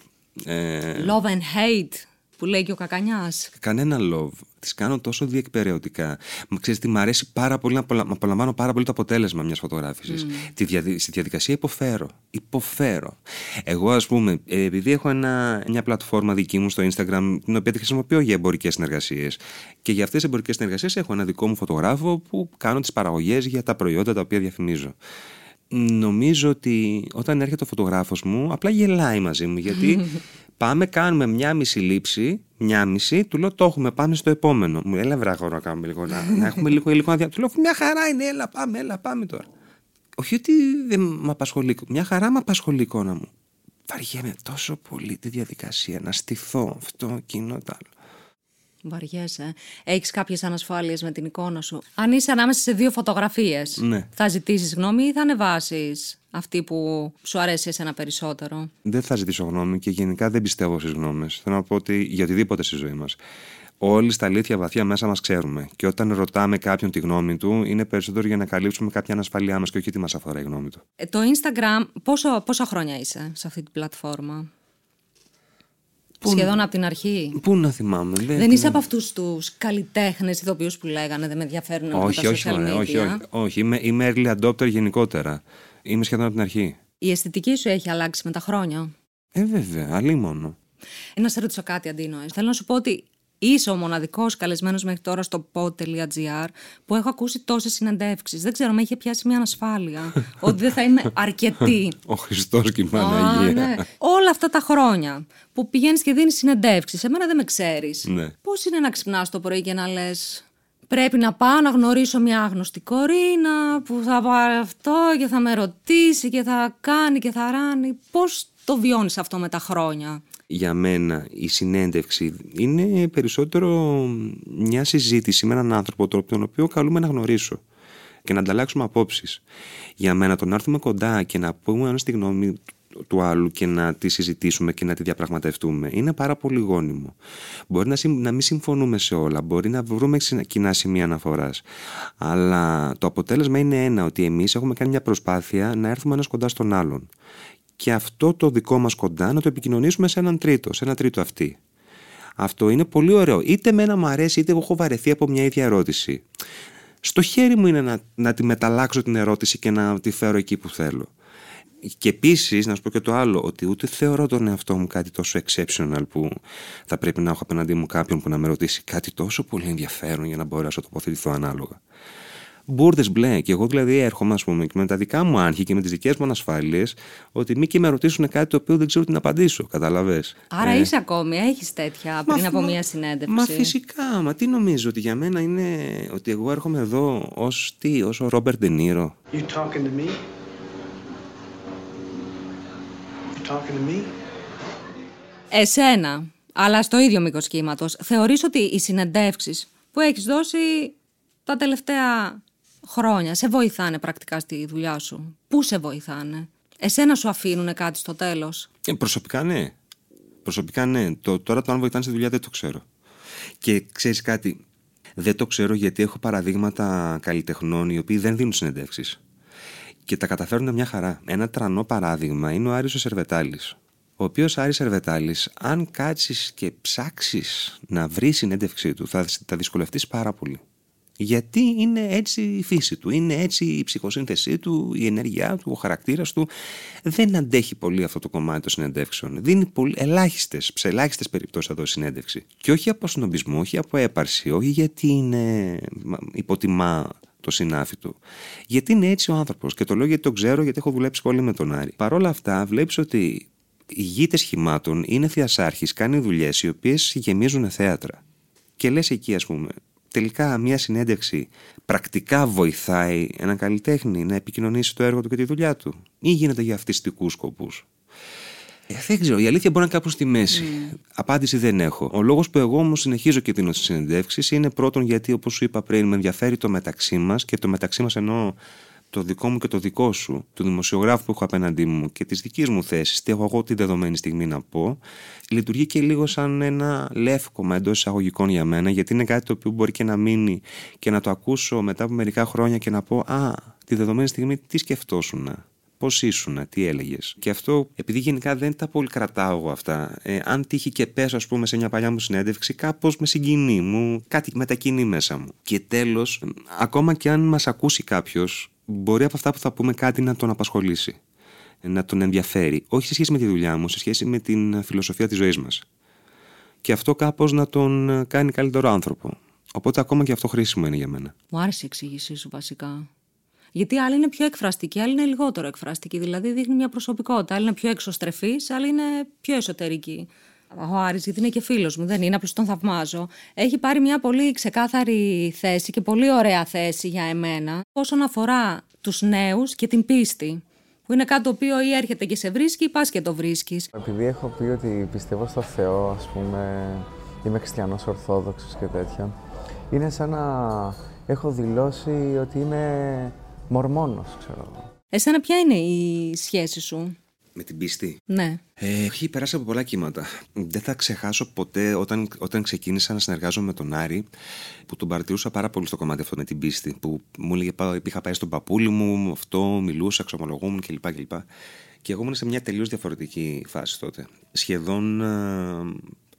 ε, Love and hate, που λέει και ο Κακανιάς. Κανένα love. Τις κάνω τόσο διεκπεραιωτικά. Μα ξέρεις τι, μ' αρέσει πάρα πολύ να απολα... μ' απολαμβάνω πάρα πολύ το αποτέλεσμα μιας φωτογράφησης. Τη διαδι... Στη διαδικασία υποφέρω. Υποφέρω. Εγώ, ας πούμε, ε, επειδή έχω ένα... μια πλατφόρμα δική μου στο Instagram, την οποία τη χρησιμοποιώ για εμπορικές συνεργασίες. Και για αυτές τις εμπορικές συνεργασίες έχω ένα δικό μου φωτογράφο που κάνω τις παραγωγές για τα προϊόντα τα οποία διαφημίζω. Νομίζω ότι όταν έρχεται ο φωτογράφος μου, απλά γελάει μαζί μου. Γιατί πάμε, κάνουμε μια μισή λήψη, μια μισή, του λέω το έχουμε, πάμε στο επόμενο. Μου λέει, έλα βράχο να κάνουμε λίγο, να, να έχουμε λίγο υλικό να δια... Του λέω, μια χαρά είναι, έλα πάμε, έλα πάμε τώρα. Όχι ότι δεν με απασχολεί, μια χαρά με απασχολεί η εικόνα μου. Βαριέμαι τόσο πολύ τη διαδικασία να στηθώ αυτό, εκείνο, το άλλο. Βαριέσαι. Έχεις κάποιες ανασφάλειες με την εικόνα σου? Αν είσαι ανάμεσα σε δύο φωτογραφίες, Ναι. θα ζητήσεις γνώμη ή θα ανεβάσεις αυτή που σου αρέσει εσένα περισσότερο? Δεν θα ζητήσω γνώμη και γενικά δεν πιστεύω στις γνώμες. Θέλω να πω ότι για οτιδήποτε στη ζωή μας. Όλοι στα αλήθεια βαθιά μέσα μας ξέρουμε. Και όταν ρωτάμε κάποιον τη γνώμη του, είναι περισσότερο για να καλύψουμε κάποια ανασφαλειά μας και όχι τι μας αφορά η γνώμη του. Ε, το Instagram, πόσο, πόσα χρόνια είσαι σε αυτή την πλατφόρμα? Πού- Σχεδόν από την αρχή. Πού να θυμάμαι. Δεν, Δεν είσαι από αυτούς τους καλλιτέχνες ηθοποιούς που λέγανε δεν με ενδιαφέρουν με όχι, τα όχι, social όχι, media. όχι, όχι, όχι. Είμαι, είμαι early adopter γενικότερα. Είμαι σχεδόν από την αρχή. Η αισθητική σου έχει αλλάξει με τα χρόνια? Ε, βέβαια, αλλήμωνο. Ε, να σε ρωτήσω κάτι, Αντίνο. Θέλω να σου πω ότι Είσαι ο μοναδικός καλεσμένος μέχρι τώρα στο pod.gr που έχω ακούσει τόσες συνεντεύξεις. Δεν ξέρω, με είχε πιάσει μια ανασφάλεια ότι δεν θα είμαι αρκετή. Ο Χριστός και η Παναγία. Ναι. Όλα αυτά τα χρόνια που πηγαίνεις και δίνεις συνεντεύξεις, εμένα δεν με ξέρεις. Ναι. Πώς είναι να ξυπνάς το πρωί και να λες, πρέπει να πάω να γνωρίσω μια άγνωστη κορίνα που θα πάρει αυτό και θα με ρωτήσει και θα κάνει και θα ράνει. Πώς το βιώνεις αυτό με τα χρόνια? Για μένα η συνέντευξη είναι περισσότερο μια συζήτηση με έναν άνθρωπο τον οποίο καλούμε να γνωρίσω και να ανταλλάξουμε απόψεις. Για μένα το να έρθουμε κοντά και να πούμε ένα στη γνώμη του άλλου και να τη συζητήσουμε και να τη διαπραγματευτούμε είναι πάρα πολύ γόνιμο. Μπορεί να, συμ, να μην συμφωνούμε σε όλα, μπορεί να βρούμε κοινά σημεία αναφοράς, αλλά το αποτέλεσμα είναι ένα, ότι εμείς έχουμε κάνει μια προσπάθεια να έρθουμε ένας κοντά στον άλλον. Και αυτό το δικό μας κοντά να το επικοινωνήσουμε σε έναν τρίτο, σε ένα τρίτο αυτή. Αυτό είναι πολύ ωραίο. Είτε εμένα μου αρέσει, είτε εγώ έχω βαρεθεί από μια ίδια ερώτηση. Στο χέρι μου είναι να, να τη μεταλλάξω την ερώτηση και να τη φέρω εκεί που θέλω. Και επίσης, να σου πω και το άλλο, ότι ούτε θεωρώ τον εαυτό μου κάτι τόσο exceptional που θα πρέπει να έχω απέναντί μου κάποιον που να με ρωτήσει κάτι τόσο πολύ ενδιαφέρον για να μπορέσω να τοποθετηθώ ανάλογα. Μπούρδες μπλε. Και εγώ δηλαδή έρχομαι, ας πούμε, και με τα δικά μου άγχη και με τις δικές μου ανασφάλειες, ότι μη και με ρωτήσουν κάτι το οποίο δεν ξέρω τι να απαντήσω. Καταλαβες. Άρα ε, είσαι ακόμη, έχεις τέτοια πριν μα, από μα, μία συνέντευξη? Μα φυσικά, μα τι νομίζω, ότι για μένα είναι ότι εγώ έρχομαι εδώ ως τι, ως ο Ρόμπερτ Ντενίρο. You talking to me? You talking to me? Εσένα, αλλά στο ίδιο μήκος κύματος, θεωρείς ότι οι συνεντεύξεις που έχεις δώσει τα τελευταία χρόνια σε βοηθάνε πρακτικά στη δουλειά σου? Πού σε βοηθάνε? Εσένα σου αφήνουν κάτι στο τέλος? Ε, προσωπικά ναι. Προσωπικά ναι. Το, τώρα το αν βοηθάνε στη δουλειά δεν το ξέρω. Και ξέρεις κάτι, δεν το ξέρω γιατί έχω παραδείγματα καλλιτεχνών οι οποίοι δεν δίνουν συνεντεύξεις και τα καταφέρουν μια χαρά. Ένα τρανό παράδειγμα είναι ο Άρης ο Σερβετάλης. Ο οποίος Άρης Σερβετάλης, αν κάτσεις και ψάξεις να βρεις συνέντευξή του, θα, θα δυσκολευτείς πάρα πολύ. Γιατί είναι έτσι η φύση του, είναι έτσι η ψυχοσύνθεσή του, η ενέργειά του, ο χαρακτήρας του. Δεν αντέχει πολύ αυτό το κομμάτι των συνεντεύξεων. Δίνει πολύ, ελάχιστες, σε ελάχιστες περιπτώσεις θα δώσει συνέντευξη. Και όχι από σνομπισμό, όχι από έπαρση, όχι γιατί είναι, υποτιμά το συνάφι του. Γιατί είναι έτσι ο άνθρωπος. Και το λέω γιατί το ξέρω, γιατί έχω δουλέψει πολύ με τον Άρη. Παρ' όλα αυτά, βλέπεις ότι ηγείται σχημάτων, είναι θειασάρχης, κάνει δουλειές οι οποίες γεμίζουν θέατρα. Και λες εκεί, ας πούμε, τελικά μια συνέντευξη πρακτικά βοηθάει έναν καλλιτέχνη να επικοινωνήσει το έργο του και τη δουλειά του, ή γίνεται για αυτιστικούς σκοπούς? Ε, δεν ξέρω, η αλήθεια μπορεί να είναι κάπου στη μέση. Mm. Απάντηση δεν έχω. Ο λόγος που εγώ όμως συνεχίζω και δίνω στις συνεντεύξεις είναι πρώτον γιατί, όπως σου είπα πριν, με ενδιαφέρει το μεταξύ μας, και το μεταξύ μας εννοώ το δικό μου και το δικό σου, του δημοσιογράφου που έχω απέναντί μου και της δικής μου θέσης, τι έχω εγώ τη δεδομένη στιγμή να πω, λειτουργεί και λίγο σαν ένα λεύκομα εντός εισαγωγικών για μένα, γιατί είναι κάτι το οποίο μπορεί και να μείνει και να το ακούσω μετά από μερικά χρόνια και να πω «Α, τη δεδομένη στιγμή τι σκεφτόσουνα, πώς ήσουνα, τι έλεγες». Και αυτό, επειδή γενικά δεν τα πολύ κρατάω εγώ αυτά, ε, αν τύχει και πέσω, ας πούμε, σε μια παλιά μου συνέντευξη, κάπως με συγκινεί, μου, κάτι μετακινεί μέσα μου. Και τέλος, ακόμα και αν μας ακούσει κάποιος, μπορεί από αυτά που θα πούμε κάτι να τον απασχολήσει, να τον ενδιαφέρει. Όχι σε σχέση με τη δουλειά μου, σε σχέση με την φιλοσοφία της ζωής μας. Και αυτό κάπως να τον κάνει καλύτερο άνθρωπο. Οπότε ακόμα και αυτό χρήσιμο είναι για μένα. Μου άρεσε η εξήγησή σου βασικά. Γιατί άλλοι είναι πιο εκφραστικοί, άλλοι είναι λιγότερο εκφραστικοί. Δηλαδή δείχνει μια προσωπικότητα. Άλλοι είναι πιο εξωστρεφείς, άλλοι είναι πιο εσωτερικοί. Ο Άρης, γιατί είναι και φίλος μου, δεν είναι, απλώς τον θαυμάζω. Έχει πάρει μια πολύ ξεκάθαρη θέση και πολύ ωραία θέση για εμένα όσον αφορά τους νέους και την πίστη. Που είναι κάτι το οποίο ή έρχεται και σε βρίσκει ή πας και το βρίσκεις. Επειδή έχω πει ότι πιστεύω στο Θεό, ας πούμε, είμαι χριστιανός ορθόδοξος και τέτοια, είναι σαν να έχω δηλώσει ότι είμαι μορμόνος, ξέρω εγώ. Εσένα ποια είναι η σχέση σου με την πίστη? Ναι. Ε, έχει περάσει από πολλά κύματα. Δεν θα ξεχάσω ποτέ όταν, όταν ξεκίνησα να συνεργάζομαι με τον Άρη, που τον παρατηρούσα πάρα πολύ στο κομμάτι αυτό με την πίστη. Που μου έλεγε: είχα πάει στον παππούλη μου, αυτό, μιλούσα, εξομολογούμουν κλπ. κλπ. Και εγώ ήμουν σε μια τελείως διαφορετική φάση τότε. Σχεδόν ε,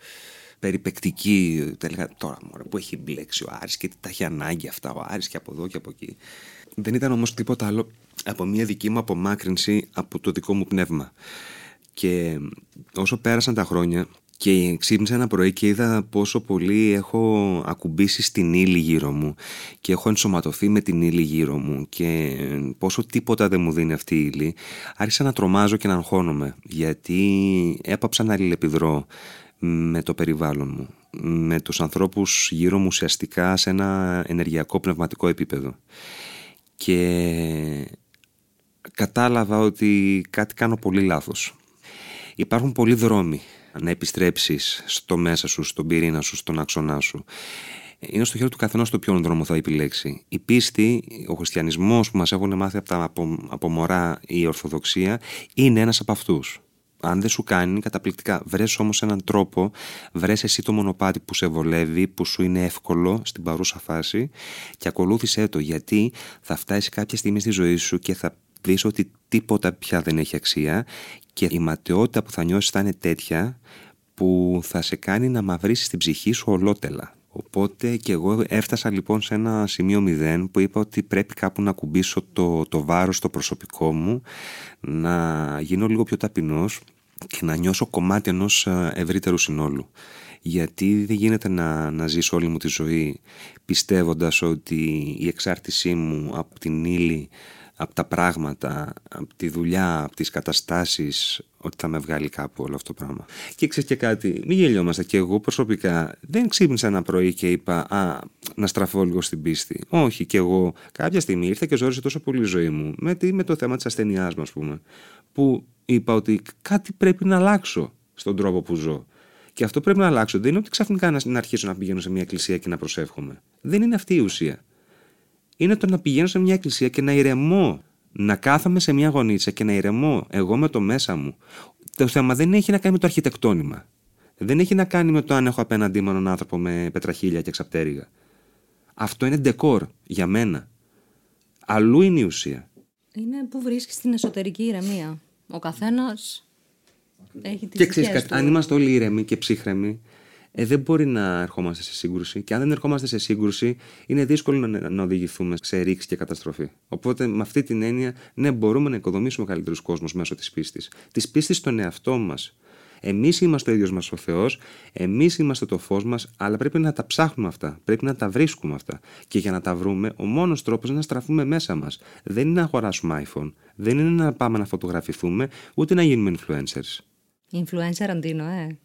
περιπεκτική. Τέλεγα τώρα μωρέ, που έχει μπλέξει ο Άρης και τι τα έχει ανάγκη αυτά, ο Άρης και από εδώ και από εκεί. Δεν ήταν όμως τίποτα άλλο από μια δική μου απομάκρυνση από το δικό μου πνεύμα. Και όσο πέρασαν τα χρόνια Και ξύπνησα ένα πρωί και είδα πόσο πολύ έχω ακουμπήσει στην ύλη γύρω μου και έχω ενσωματωθεί με την ύλη γύρω μου και πόσο τίποτα δεν μου δίνει αυτή η ύλη. Άρχισα να τρομάζω και να αγχώνομαι, γιατί έπαψα να αλληλεπιδρώ με το περιβάλλον μου, με τους ανθρώπους γύρω μου, ουσιαστικά σε ένα ενεργειακό πνευματικό επίπεδο. Και κατάλαβα ότι κάτι κάνω πολύ λάθος. Υπάρχουν πολλοί δρόμοι να επιστρέψεις στο μέσα σου, στον πυρήνα σου, στον άξονά σου. Είναι στο χέρι του καθενός το ποιον δρόμο θα επιλέξει. Η πίστη, ο χριστιανισμός που μας έχουν μάθει από, τα, από, από μωρά, η Ορθοδοξία, είναι ένας από αυτούς. Αν δεν σου κάνει, καταπληκτικά. Βρες όμως έναν τρόπο, βρες εσύ το μονοπάτι που σε βολεύει, που σου είναι εύκολο στην παρούσα φάση και ακολούθησέ το, γιατί θα φτάσει κάποια στιγμή στη ζωή σου και θα δεις ότι τίποτα πια δεν έχει αξία και η ματαιότητα που θα νιώσεις θα είναι τέτοια που θα σε κάνει να μαυρίσεις την ψυχή σου ολότελα. Οπότε και εγώ έφτασα λοιπόν σε ένα σημείο μηδέν που είπα ότι πρέπει κάπου να κουμπίσω το, το βάρος στο προσωπικό μου, να γίνω λίγο πιο ταπεινός και να νιώσω κομμάτι ενός ευρύτερου συνόλου. Γιατί δεν γίνεται να, να ζήσω όλη μου τη ζωή πιστεύοντας ότι η εξάρτησή μου από την ύλη, από τα πράγματα, από τη δουλειά, από τις καταστάσεις, ότι θα με βγάλει κάπου όλο αυτό το πράγμα. Και ξέρεις και κάτι, μην γελιόμαστε, και εγώ προσωπικά δεν ξύπνησα ένα πρωί και είπα «Α, να στραφώ λίγο στην πίστη». Όχι, και εγώ κάποια στιγμή ήρθε και ζόρισε τόσο πολύ η ζωή μου με, τι, με το θέμα της ασθενειάς μου, ας πούμε, που είπα ότι κάτι πρέπει να αλλάξω στον τρόπο που ζω. Και αυτό πρέπει να αλλάξω. Δεν είναι ότι ξαφνικά να, να αρχίσω να πηγαίνω σε μια εκκλησία και να προσεύχομαι. Δεν είναι αυτή η ουσία. Είναι το να πηγαίνω σε μια εκκλησία και να ηρεμώ. Να κάθομαι σε μια γωνίτσα και να ηρεμώ εγώ με το μέσα μου. Το θέμα δεν έχει να κάνει με το αρχιτεκτόνημα. Δεν έχει να κάνει με το αν έχω απέναντί μου έναν άνθρωπο με πετραχίλια και ξαπτέρυγα. Αυτό είναι ντεκόρ για μένα. Αλλού είναι η ουσία. Είναι που βρίσκεις την εσωτερική ηρεμία. Ο καθένας έχει τις και ξέρεις δικές κάτι, του. αν είμαστε όλοι ηρεμοί και ψύχρεμοι, Ε, δεν μπορεί να ερχόμαστε σε σύγκρουση. Και αν δεν ερχόμαστε σε σύγκρουση, είναι δύσκολο να, να οδηγηθούμε σε ρήξη και καταστροφή. Οπότε, με αυτή την έννοια, ναι, μπορούμε να οικοδομήσουμε καλύτερους κόσμους μέσω της πίστης. Της πίστης στον εαυτό μας. Εμείς είμαστε ο ίδιος μας ο Θεός, εμείς είμαστε το φως μας, αλλά πρέπει να τα ψάχνουμε αυτά. Πρέπει να τα βρίσκουμε αυτά. Και για να τα βρούμε, ο μόνος τρόπος είναι να στραφούμε μέσα μας. Δεν είναι να αγοράσουμε iPhone, δεν είναι να πάμε να φωτογραφηθούμε, ούτε να γίνουμε influencers. Influencer Αντίνο, ε.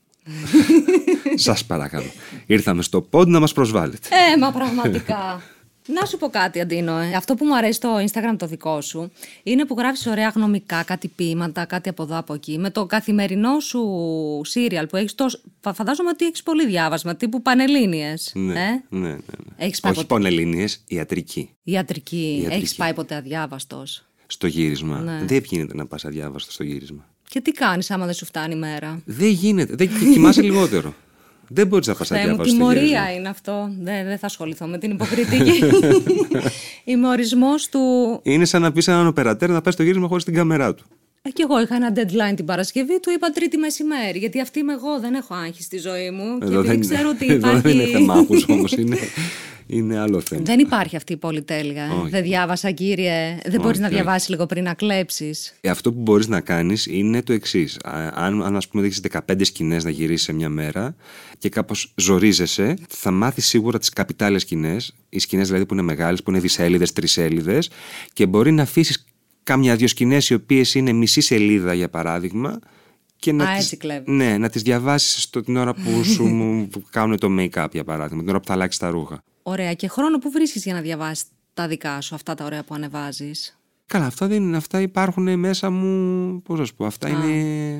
Σας παρακαλώ. Ήρθαμε στο pod να μας προσβάλλετε. Ε, μα πραγματικά. Να σου πω κάτι, Αντίνο. Ε. Αυτό που μου αρέσει στο Instagram το δικό σου είναι που γράφεις ωραία γνωμικά, κάτι ποίηματα, κάτι από εδώ από εκεί. Με το καθημερινό σου σύριαλ που έχεις τόσο. Φαντάζομαι ότι έχεις πολύ διάβασμα, τύπου Πανελλήνιες. Ναι, ε? ναι, ναι, ναι. Έχεις πάει Όχι ποτέ... Πανελλήνιες, ιατρική. Ιατρική. Ιατρική. Έχεις πάει ποτέ αδιάβαστος? Στο γύρισμα. Ναι. Δεν γίνεται να πας αδιάβαστο στο γύρισμα. Και τι κάνεις άμα δεν σου φτάνει η μέρα? Δεν γίνεται. Δεν κοιμάσαι λιγότερο. Δεν μπορείς να πας αδιάβαστο στο γύρισμα. Τιμωρία είναι αυτό. Δεν, δεν θα ασχοληθώ με την υποκριτική. Ημωρισμός του. Είναι σαν να πεις έναν οπερατέρ να πάει στο γύρισμα χωρίς την κάμερά του. Ε, και εγώ είχα ένα deadline την Παρασκευή, του είπα Τρίτη μεσημέρι. Γιατί αυτή είμαι εγώ, δεν έχω άγχη στη ζωή μου. Εδώ και δεν, ξέρω ότι εδώ υπάρχει. δεν είναι θέμα άγχους όμως, είναι, είναι άλλο θέμα. Δεν υπάρχει αυτή η πολυτέλεια. Όχι. Δεν διάβασα, κύριε. Δεν μπορείς να διαβάσεις λίγο πριν να κλέψεις. Ε, αυτό που μπορείς να κάνεις είναι το εξής. Αν, αν ας πούμε έχεις δεκαπέντε σκηνές να γυρίσεις σε μια μέρα και κάπως ζορίζεσαι, θα μάθεις σίγουρα τις καπιτάλες σκηνές, οι σκηνές δηλαδή που είναι μεγάλες, που είναι δισέλιδες, τρισέλιδες, και μπορεί να αφήσεις κάμια-δυο σκηνές οι οποίες είναι μισή σελίδα για παράδειγμα. Και να, Α, τις, έτσι κλέβει. ναι, να τις διαβάσεις στο, την ώρα που σου που κάνουν το make-up για παράδειγμα, την ώρα που θα αλλάξεις τα ρούχα. Ωραία. Και χρόνο που βρίσκεις για να διαβάσεις τα δικά σου, αυτά τα ωραία που ανεβάζεις? Καλά, αυτά, δεν, αυτά υπάρχουν μέσα μου, πώς να σου πω, αυτά Α. είναι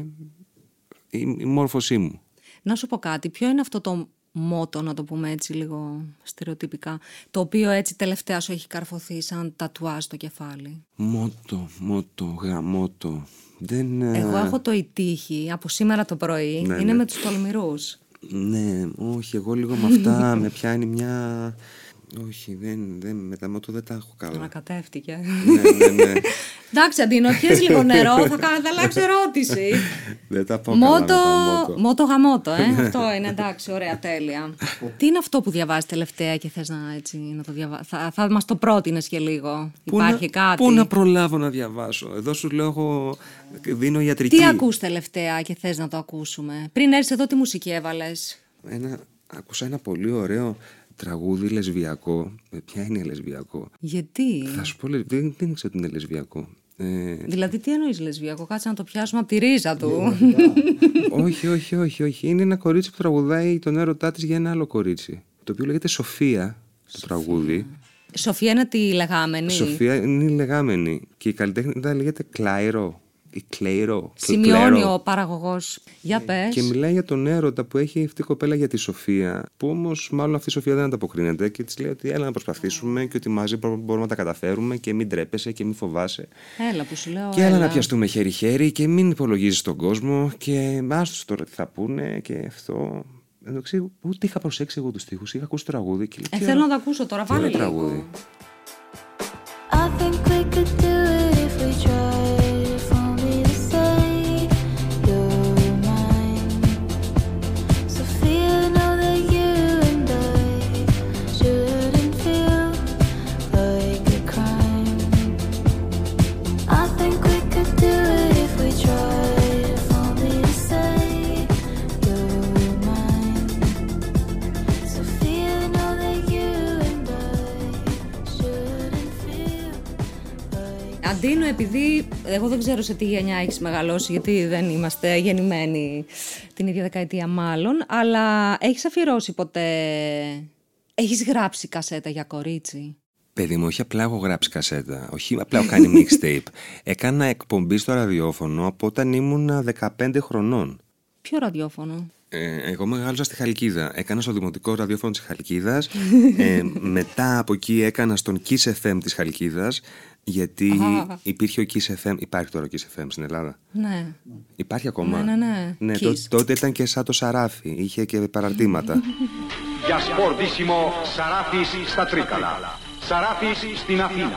η, η μόρφωσή μου. Να σου πω κάτι, ποιο είναι αυτό το μότο, να το πούμε έτσι λίγο στερεοτυπικά, το οποίο έτσι τελευταία σου έχει καρφωθεί σαν τατουάζ στο κεφάλι? Μότο, μότο, γαμότο. Δεν... Εγώ έχω το η τύχη από σήμερα το πρωί, ναι, είναι ναι. με τους τολμηρούς. Ναι, όχι, εγώ λίγο με αυτά με πιάνει μια... Όχι, δεν, δεν, με τα μότο δεν τα έχω καλά. Ανακατεύτηκε. Ναι, ναι, ναι. Εντάξει, Αντίνο, πιες λίγο νερό, θα, θα αλλάξω ερώτηση. Δεν τα πω Μότο, καλά. μότο γαμότο, ε. Αυτό είναι, εντάξει, ωραία, τέλεια. Τι είναι αυτό που διαβάζεις τελευταία και θες να, έτσι, να το διαβάσεις? Θα, θα μας το πρότεινες και λίγο. Πού Υπάρχει να, κάτι? Πού να προλάβω να διαβάσω? Εδώ σου λέω, εγώ δίνω ιατρική. Τι ακούς τελευταία και θες να το ακούσουμε? Πριν έρθεις εδώ, τι μουσική έβαλες? Ένα, άκουσα ένα πολύ ωραίο τραγούδι λεσβιακό. Ε, ποια είναι λεσβιακό? Γιατί? Θα σου πω, δεν, δεν ξέρω ότι είναι λεσβιακό. Ε... Δηλαδή, τι εννοείς λεσβιακό? Κάτσε να το πιάσουμε από τη ρίζα του. όχι, όχι, όχι, όχι. Είναι ένα κορίτσι που τραγουδάει τον έρωτά της για ένα άλλο κορίτσι. Το οποίο λέγεται Σοφία, το τραγούδι. Σοφία είναι τη λεγάμενη. Σοφία είναι η λεγάμενη. Και η καλλιτέχνητα λέγεται Κλάιρο. Η Κλέιρο. Σημειώνει ο παραγωγός. Για πες. Και μιλάει για τον έρωτα που έχει αυτή η κοπέλα για τη Σοφία. Που όμως μάλλον αυτή η Σοφία δεν ανταποκρίνεται και της λέει ότι έλα να προσπαθήσουμε και ότι μαζί μπορούμε να τα καταφέρουμε και μην τρέπεσαι και μην φοβάσαι. Έλα που σου λέω. Και έλα έλα. να πιαστούμε χέρι-χέρι και μην υπολογίζεις τον κόσμο και άστος τώρα τι θα πούνε και αυτό. Εντάξει, ούτε είχα προσέξει εγώ τους στίχους, είχα ακούσει το τραγούδι. Και ε, θέλω να το ακούσω τώρα, βάλε λίγο. Τραγούδι. I think we could do it if we tried. If only to say you're mine. Sophia, know that you and I shouldn't feel like a crime. I think we could do it if we tried. If only to say you're mine. Sophia, know that you and I shouldn't feel. Αντίνο, επειδή εγώ δεν ξέρω σε τι γενιά έχεις μεγαλώσει, γιατί δεν είμαστε γεννημένοι την ίδια δεκαετία μάλλον, αλλά έχεις αφιερώσει ποτέ, έχεις γράψει κασέτα για κορίτσι? Παιδί μου, όχι απλά έχω γράψει κασέτα, όχι απλά έχω κάνει mixtape. Έκανα εκπομπή στο ραδιόφωνο από όταν ήμουν δεκαπέντε χρονών. Ποιο ραδιόφωνο? Ε, εγώ μεγάλωσα στη Χαλκίδα. Έκανα στο δημοτικό ραδιόφωνο της Χαλκίδας. ε, μετά από εκεί έκανα στον Kiss εφ εμ της Χαλκίδας. Γιατί υπήρχε ο Kiss εφ εμ. Υπάρχει τώρα ο Kiss εφ εμ στην Ελλάδα? Ναι. Υπάρχει ακόμα? Ναι, ναι, ναι. ναι τό, τότε ήταν και σαν το Σαράφι. Είχε και παραρτήματα. Για σπορτίσιμο Σαράφης στα Τρίκαλα. Σαράφης στην Αθήνα.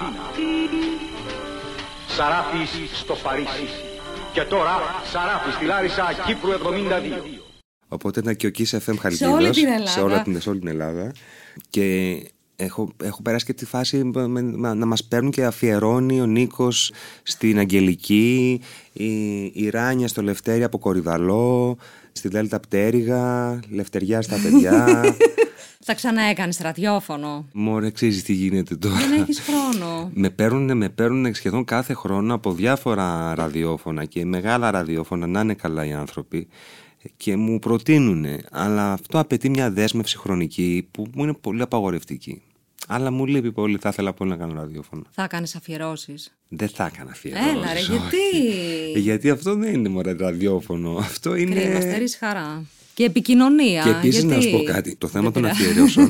Σαράφης στο Παρίσι. Και τώρα Σαράφης στη Λάρισα, Κύπρου εβδομήντα δύο. Οπότε ήταν και ο Kiss εφ εμ Χαλκίδας. Σε όλη την Ελλάδα. Σε, όλα, σε όλη την Ελλάδα. Και έχω, έχω περάσει και τη φάση με, με, να μας παίρνουν και αφιερώνει ο Νίκος στην Αγγελική, η, η Ράνια στο Λευτέρι από Κορυδαλό, στη Δέλτα Πτέρυγα, Λευτεριά στα παιδιά. Θα ξαναέκανες ραδιόφωνο? Μωρέ, ξέρεις τι γίνεται τώρα. Δεν έχεις χρόνο. με, παίρνουν, με παίρνουν σχεδόν κάθε χρόνο από διάφορα ραδιόφωνα και μεγάλα ραδιόφωνα, να είναι καλά οι άνθρωποι, και μου προτείνουν. Αλλά αυτό απαιτεί μια δέσμευση χρονική που μου είναι πολύ απαγορευτική. Αλλά μου λείπει πολύ, θα ήθελα πολύ να κάνω ραδιόφωνο. Θα κάνεις αφιερώσεις? Δεν θα έκανα αφιερώσεις. Έλα ρε, γιατί? Γιατί αυτό δεν είναι μωρέ ραδιόφωνο. Αυτό είναι. Κρίμα, στερείς χαρά. Και επικοινωνία. Και επίσης γιατί... να σου πω κάτι. Το θέμα των αφιερώσεων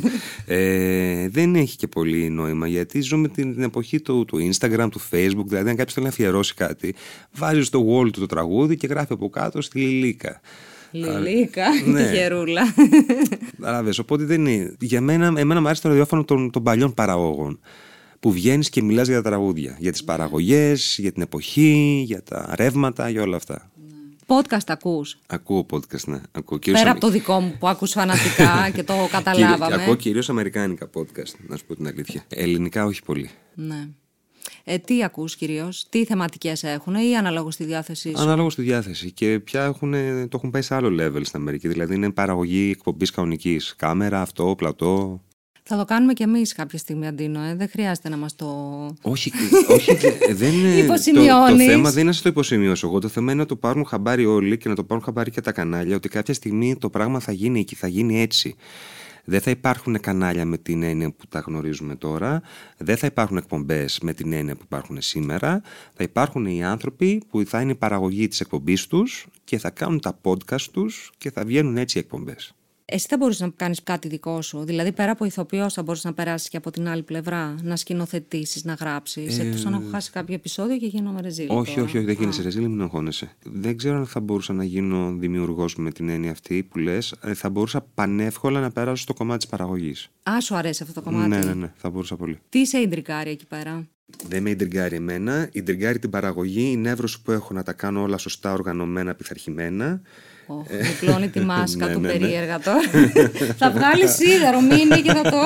ε, δεν έχει και πολύ νόημα, γιατί ζούμε την, την εποχή του, του Instagram, του Facebook. Δηλαδή, αν κάποιος θέλει να αφιερώσει κάτι, βάζει στο wall του το τραγούδι και γράφει από κάτω στη Λιλίκα. Λιλίκα, ναι. τη χερούλα. Παράδες, οπότε δεν είναι. Για μένα, εμένα μου άρεσε το ραδιόφωνο των, των παλιών παραγωγών. Που βγαίνεις και μιλάς για τα τραγούδια. Για τις παραγωγές, για την εποχή, για τα ρεύματα, για όλα αυτά. Podcast ακούς? Ακούω podcast, ναι. Ακούω. Πέρα Αμε... από το δικό μου που άκους φανατικά και το καταλάβαμε. Ακούω κυρίως αμερικάνικα podcast, να σου πω την αλήθεια. Ελληνικά όχι πολύ. Ναι. Ε, τι ακούς κυρίως, τι θεματικές έχουν ή αναλόγως στη διάθεσή σου? Αναλόγως στη διάθεση. Και πια έχουν, το έχουν πάει σε άλλο level στην Αμερική. Δηλαδή είναι παραγωγή εκπομπής κανονικής. Κάμερα, αυτό, πλατό. Θα το κάνουμε κι εμείς κάποια στιγμή, Αντίνο. Ε. Δεν χρειάζεται να μας το. Όχι, όχι δεν είναι. το, το θέμα δεν είναι να το υποσημειώσω εγώ. Το θέμα είναι να το πάρουν χαμπάρι όλοι και να το πάρουν χαμπάρι και τα κανάλια. Ότι κάποια στιγμή το πράγμα θα γίνει εκεί, θα γίνει έτσι. Δεν θα υπάρχουν κανάλια με την έννοια που τα γνωρίζουμε τώρα. Δεν θα υπάρχουν εκπομπές με την έννοια που υπάρχουν σήμερα. Θα υπάρχουν οι άνθρωποι που θα είναι η παραγωγή της εκπομπής τους και θα κάνουν τα podcast τους και θα βγαίνουν έτσι οι εκπομπές. Εσύ θα μπορείς να κάνεις κάτι δικό σου? Δηλαδή, πέρα από ηθοποιός, θα μπορείς να περάσεις και από την άλλη πλευρά, να σκηνοθετήσεις, να γράψεις? Ε... Εκτός αν έχω χάσει κάποιο επεισόδιο και γίνομαι ρεζίλη. Όχι, τώρα. όχι, όχι, δεν γίνεσαι ρεζίλη, μην αγχώνεσαι. Δεν ξέρω αν θα μπορούσα να γίνω δημιουργός με την έννοια αυτή που λες. Θα μπορούσα πανεύκολα να περάσω στο κομμάτι της παραγωγής. Α, σου αρέσει αυτό το κομμάτι? Ναι, ναι, ναι, θα μπορούσα πολύ. Τι σε ιντρικάρει εκεί πέρα? Δεν με ιντριγκάρει εμένα. Ιντριγκάρει την παραγωγή, η νεύρωση που έχω να τα κάνω όλα σωστά, οργανωμένα, πειθαρχημένα. Oh, διπλώνει τη μάσκα ναι, του ναι, ναι. περίεργα τώρα. Θα βγάλει σίδερο, μείνει και θα το.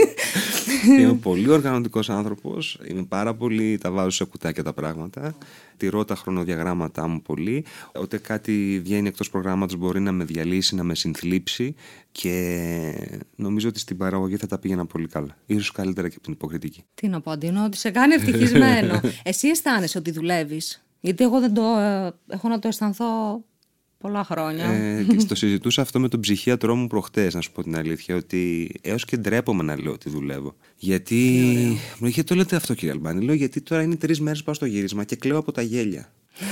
Είμαι πολύ οργανωτικός άνθρωπος. Είμαι πάρα πολύ. Τα βάζω σε κουτάκια τα πράγματα. Τηρώ τα χρονοδιαγράμματά μου πολύ. Όταν κάτι βγαίνει εκτός προγράμματος μπορεί να με διαλύσει, να με συνθλίψει. Και νομίζω ότι στην παραγωγή θα τα πήγαινα πολύ καλά. Ίσως καλύτερα και από την υποκριτική. Τι να πω, Αντίνο, ότι σε κάνει ευτυχισμένο. Εσύ αισθάνεσαι ότι δουλεύεις? Γιατί εγώ δεν το ε, έχω να το αισθανθώ πολλά χρόνια. Ε, και το συζητούσα αυτό με τον ψυχίατρό μου προχτές, να σου πω την αλήθεια, ότι έως και ντρέπομαι να λέω ότι δουλεύω. Γιατί. Μου είχε το λέτε αυτό, κύριε Αλμπάνη. Λέω γιατί τώρα είναι τρεις μέρες πάω στο γύρισμα και κλαίω από τα γέλια.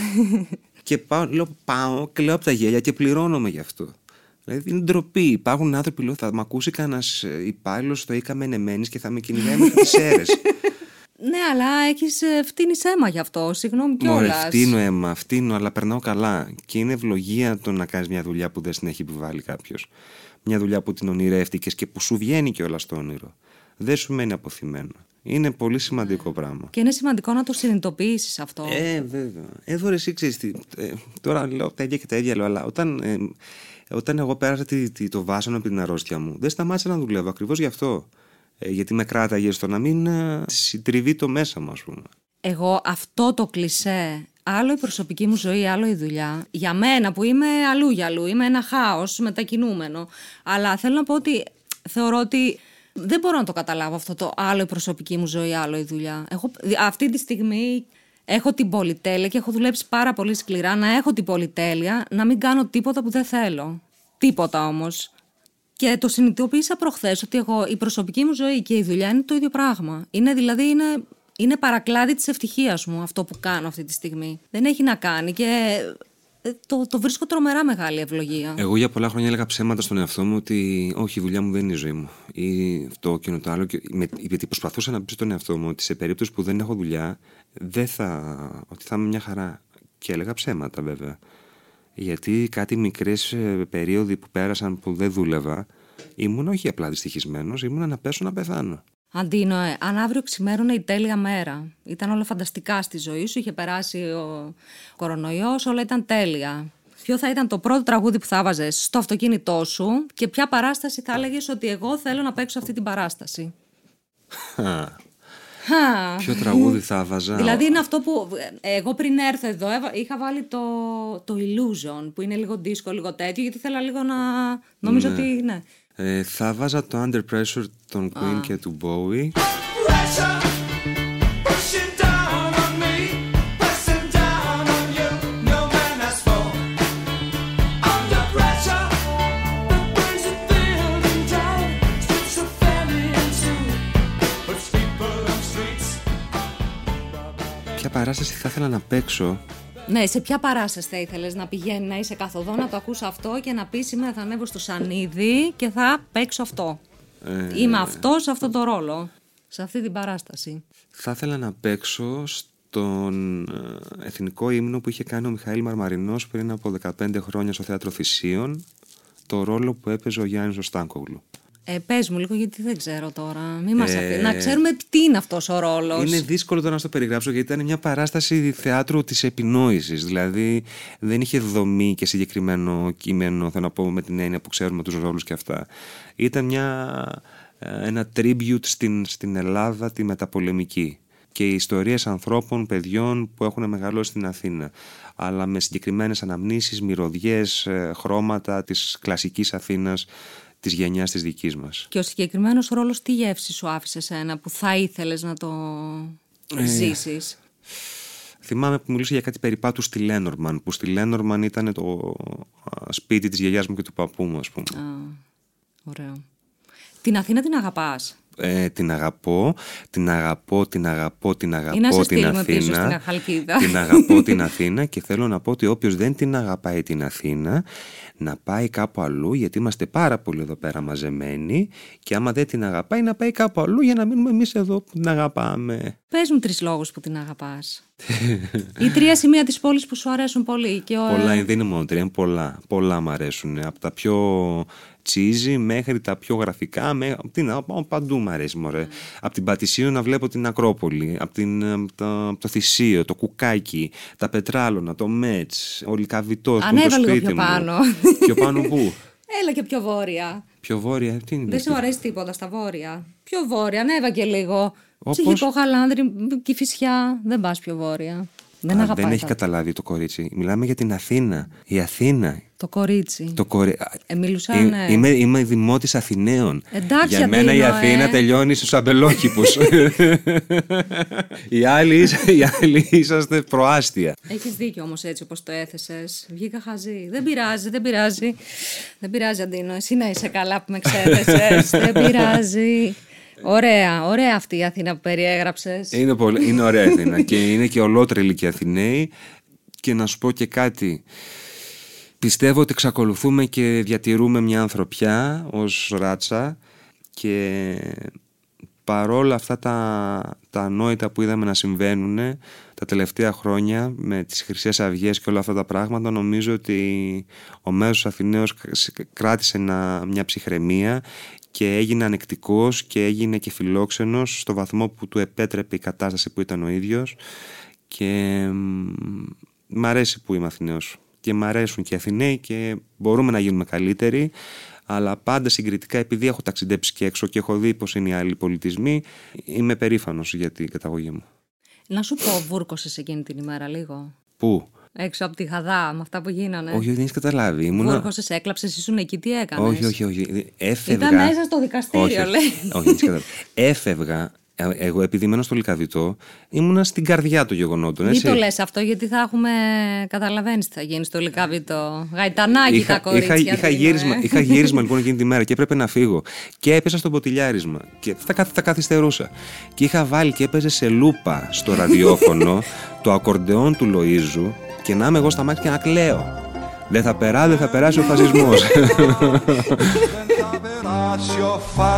Και πάω, λέω, πάω, κλαίω από τα γέλια και πληρώνομαι γι' αυτό. Δηλαδή είναι ντροπή. Υπάρχουν άνθρωποι, λέω, θα με ακούσει κανένας υπάλληλος στο ΙΚΑ με ενεμένης και θα με κυνηγάει μέχρι τις αίρες. Ναι, αλλά έχεις φτύνεις αίμα γι' αυτό. Συγγνώμη κιόλας. Μωρέ, φτύνω αίμα, φτύνω, αλλά περνάω καλά. Και είναι ευλογία το να κάνεις μια δουλειά που δεν την έχει επιβάλει κάποιος. Μια δουλειά που την ονειρεύτηκες και που σου βγαίνει κιόλας στο όνειρο. Δεν σου μένει αποθυμένο. Είναι πολύ σημαντικό πράγμα. Και είναι σημαντικό να το συνειδητοποιήσεις αυτό. Ε, βέβαια. Εδώ ρε, εσύ ξέρεις τι. Ε, τώρα λέω τα ίδια και τα ίδια, λέω, αλλά όταν, ε, όταν εγώ πέρασα τη, τη, το βάσανο από την αρρώστια μου, δεν σταμάτησα να δουλεύω ακριβώς γι' αυτό. Ε, γιατί με κράταγε στο να μην ε, συντριβεί το μέσα μου, ας πούμε. Εγώ αυτό το κλισέ, άλλο η προσωπική μου ζωή, άλλο η δουλειά, για μένα που είμαι αλλού για αλλού, είμαι ένα χάος μετακινούμενο. Αλλά θέλω να πω ότι θεωρώ ότι δεν μπορώ να το καταλάβω αυτό το άλλο η προσωπική μου ζωή, άλλο η δουλειά. Έχω, αυτή τη στιγμή έχω την πολυτέλεια και έχω δουλέψει πάρα πολύ σκληρά να έχω την πολυτέλεια να μην κάνω τίποτα που δεν θέλω. Τίποτα όμως. Και το συνειδητοποίησα προχθές ότι εγώ, η προσωπική μου ζωή και η δουλειά είναι το ίδιο πράγμα. Είναι δηλαδή είναι, είναι παρακλάδι της ευτυχίας μου αυτό που κάνω αυτή τη στιγμή. Δεν έχει να κάνει και το, το βρίσκω τρομερά μεγάλη ευλογία. Εγώ για πολλά χρόνια έλεγα ψέματα στον εαυτό μου ότι όχι, η δουλειά μου δεν είναι η ζωή μου. Ή αυτό και το άλλο. Και με, γιατί προσπαθούσα να πείσω τον εαυτό μου ότι σε περίπτωση που δεν έχω δουλειά, δεν θα, ότι θα είμαι μια χαρά. Και έλεγα ψέματα βέβαια. Γιατί κάτι μικρές περίοδοι που πέρασαν που δεν δούλευα, ήμουν όχι απλά δυστυχισμένος, ήμουν να πέσω να πεθάνω. Αντίνο, ε, αν αύριο ξημέρωνε η τέλεια μέρα, ήταν όλα φανταστικά στη ζωή σου, είχε περάσει ο κορονοϊός, όλα ήταν τέλεια. Ποιο θα ήταν το πρώτο τραγούδι που θα βάζες στο αυτοκίνητό σου και ποια παράσταση θα έλεγες ότι εγώ θέλω να παίξω αυτή την παράσταση? Χα. Ποιο τραγούδι θα βάζα? Δηλαδή είναι αυτό που εγώ πριν έρθω εδώ είχα βάλει το, το Illusion, που είναι λίγο disco, λίγο τέτοιο, γιατί θέλω λίγο να νομίζω ναι. ότι ναι. Ε, θα βάζα το Under Pressure των Queen ah. και του Bowie. Ποια παράσταση θα ήθελα να παίξω? Ναι, σε ποια παράσταση θα ήθελες να πηγαίνει, να είσαι καθοδόν, να το ακούς αυτό και να πεις σήμερα θα ανέβω στο σανίδι και θα παίξω αυτό. Ε... Είμαι αυτό σε αυτό το ρόλο, σε αυτή την παράσταση. Θα ήθελα να παίξω στον εθνικό ύμνο που είχε κάνει ο Μιχαήλ Μαρμαρινός πριν από δεκαπέντε χρόνια στο Θέατρο Θησίων, το ρόλο που έπαιζε ο Γιάννης ο Στάνκογλου. Ε, πες μου λίγο, γιατί δεν ξέρω τώρα. Μη μας ε... αφήνει. Να ξέρουμε τι είναι αυτός ο ρόλος. Είναι δύσκολο τώρα να στο περιγράψω, γιατί ήταν μια παράσταση θεάτρου της επινόησης. Δηλαδή δεν είχε δομή και συγκεκριμένο κείμενο, θέλω να πω, με την έννοια που ξέρουμε τους ρόλους και αυτά. Ήταν μια, ένα tribute στην, στην Ελλάδα τη μεταπολεμική. Και οι ιστορίες ανθρώπων, παιδιών που έχουν μεγαλώσει στην Αθήνα. Αλλά με συγκεκριμένες αναμνήσεις, μυρωδιές, χρώματα της κλασικής Αθήνας, της γενιάς της δικής μας. Και ο συγκεκριμένος ρόλος τι γεύση σου άφησε σένα που θα ήθελες να το ε, ζήσεις? Θυμάμαι που μιλούσε για κάτι περιπάτου στη Λένορμαν, που στη Λένορμαν ήταν το σπίτι της γιαγιάς μου και του παππού μου, ας πούμε. Α, ωραίο. Την Αθήνα την αγαπάς? Ε, την αγαπώ, την αγαπώ, την αγαπώ, την αγαπώ την Αθήνα. Την αγαπώ την Αθήνα και θέλω να πω ότι όποιος δεν την αγαπάει την Αθήνα να πάει κάπου αλλού, γιατί είμαστε πάρα πολύ εδώ πέρα μαζεμένοι, και άμα δεν την αγαπάει να πάει κάπου αλλού για να μείνουμε εμείς εδώ που την αγαπάμε. Πες μου τρεις λόγους που την αγαπάς. Ή τρία σημεία της πόλης που σου αρέσουν πολύ. Και ο... Πολλά, δεν είναι μόνο τρία, είναι πολλά. Πολλά μου αρέσουν. Από τα πιο cheesy μέχρι τα πιο γραφικά. Με, τι να, παντού μου αρέσει. Μωρέ. Από την Πατησίων να βλέπω την Ακρόπολη. Από, την, από, το, από το Θησίο, το Κουκάκι, τα Πετράλωνα, το Μέτς, ο Λυκαβητός που είναι το σπίτι πιο μου. πάνω. Πιο πάνω πού? Έλα και πιο βόρεια. Πιο βόρεια, τι είναι? Δεν σου αρέσει τίποτα στα βόρεια. Πιο βόρεια, ανέβα και λίγο. Όπως? Ψυχικό Χαλάνδρι, Κηφισιά. Δεν πας πιο βόρεια. Δεν Α, αγαπάει. δεν έχει τα... καταλάβει το κορίτσι. Μιλάμε για την Αθήνα. Η Αθήνα. Το κορίτσι. Το κορι... Ε, μιλούσα, ε, ναι. Είμαι, είμαι δημότης Αθηναίων. Εντάξει, για μένα Αντίνο, η Αθήνα ε. τελειώνει στους αμπελόκηπους. οι, άλλοι, οι άλλοι είσαστε προάστια. Έχεις δίκιο όμως έτσι όπως το έθεσες. Βγήκα χαζή. Δεν πειράζει, δεν πειράζει. Δεν πειράζει, Αντίνο. Εσύ να είσαι καλά που με ξέθεσες. Δεν πειράζει. Ωραία, ωραία αυτή η Αθήνα που περιέγραψες. Είναι, πολύ, είναι ωραία Αθήνα και είναι και ολότρελοι και Αθηναίοι. Και να σου πω και κάτι. Πιστεύω ότι εξακολουθούμε και διατηρούμε μια ανθρωπιά ως ράτσα και παρόλα αυτά τα, τα ανόητα που είδαμε να συμβαίνουν τα τελευταία χρόνια με τις Χρυσές Αυγές και όλα αυτά τα πράγματα, νομίζω ότι ο μέσος Αθηναίος κράτησε ένα, μια ψυχραιμία και έγινε ανεκτικός και έγινε και φιλόξενος στο βαθμό που του επέτρεπε η κατάσταση που ήταν ο ίδιος. Και μ' αρέσει που είμαι Αθηναίος και μ' αρέσουν και οι Αθηναίοι και μπορούμε να γίνουμε καλύτεροι, αλλά πάντα συγκριτικά, επειδή έχω ταξιδέψει και έξω και έχω δει πως είναι οι άλλοι πολιτισμοί, είμαι περήφανος για την καταγωγή μου. Να σου πω, βούρκωσες εκείνη την ημέρα λίγο? Πού? Έξω από τη Γαδά, με αυτά που γίνανε. Όχι, δεν έχεις καταλάβει. Ήμουνα... Βούρκωσες, έκλαψες, ήσουν εκεί, τι έκανες? Όχι, όχι, όχι. Έφευγα. Ήταν μέσα στο δικαστήριο, όχι, λέει. Όχι, όχι, όχι. Έφευγα. Εγώ, επειδή μένω στο Λυκαβητό, ήμουνα στην καρδιά των γεγονότων. Μην το λες αυτό, γιατί θα έχουμε. Καταλαβαίνεις τι θα γίνει στο Λυκαβητό. Γαϊτανάκι είχα, τα κορίτσια. Είχα, είχα, γύρισμα, είχα γύρισμα λοιπόν εκείνη τη μέρα και έπρεπε να φύγω. Και έπεσα στο ποτηλιάρισμα. Και θα, θα καθυστερούσα. Και είχα βάλει και έπαιζε σε λούπα στο ραδιόφωνο το ακορντεόν του Λοΐζου και να είμαι εγώ στα μάτια και να κλαίω. Δεν θα περάσει, δεν θα περάσει ο φασισμός. Δεν θα περάσει ο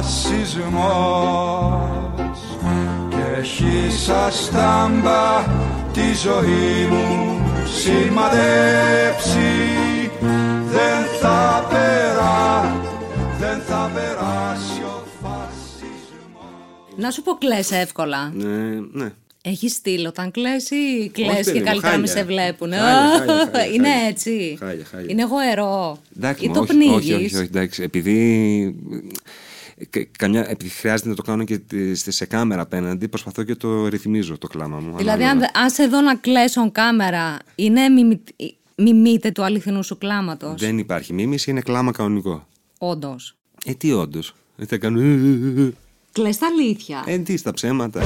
φασισμός και έχει σαν στάμπα τη ζωή μου σημαδέψει. Δεν θα περάσει, δεν θα περάσει ο φασισμός. Να σου πω, κλαις εύκολα? Ναι, ναι. Έχει στυλ όταν κλαις ή κλαις και παιδί μου, καλύτερα μη χάλια. σε βλέπουν? Χάλια, χάλια, χάλια, Είναι χάλια. έτσι. Χάλια, χάλια. Είναι γοερό. Εντάξει, Ή μα το όχι, πνίγεις? όχι, όχι, όχι, εντάξει, επειδή, κα- καμιά, επειδή χρειάζεται να το κάνω και τη- σε κάμερα απέναντι, προσπαθώ και το ρυθμίζω το κλάμα μου. Δηλαδή, αν, ανάλογα. αν σε δω να κλαις on κάμερα, είναι μιμη, μιμείτε του αληθινού σου κλάματος? Δεν υπάρχει μίμηση, είναι κλάμα κανονικό. Όντως. Ε, τι όντως. Δεν θα κάνω. Κλαις τα αλήθεια. Ε, τι στα ψέματα.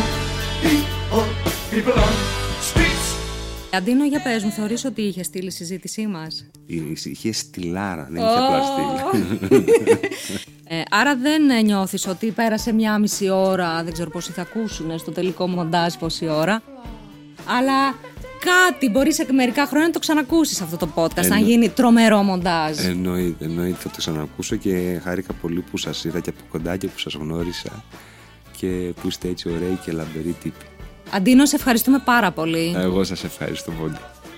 Αντίνο, για πες μου, θεωρείς ότι είχε στείλει η συζήτησή μας? Είχε στυλάρα, δεν είχε απλά στυλ. Ε, άρα δεν νιώθεις ότι πέρασε μια μισή ώρα, δεν ξέρω πόσοι θα ακούσουν στο τελικό μοντάζ πόση ώρα, αλλά κάτι μπορεί σε μερικά χρόνια να το ξανακούσεις αυτό το podcast, Εννο... αν γίνει τρομερό μοντάζ. Εννοείται, εννοείται, θα το ξανακούσω και χάρηκα πολύ που σας είδα και από κοντά και που σας γνώρισα και που είστε έτσι ωραίοι και λαμπεροί τύποι. Αντίνο, σε ευχαριστούμε πάρα πολύ. Εγώ σας ευχαριστώ πολύ.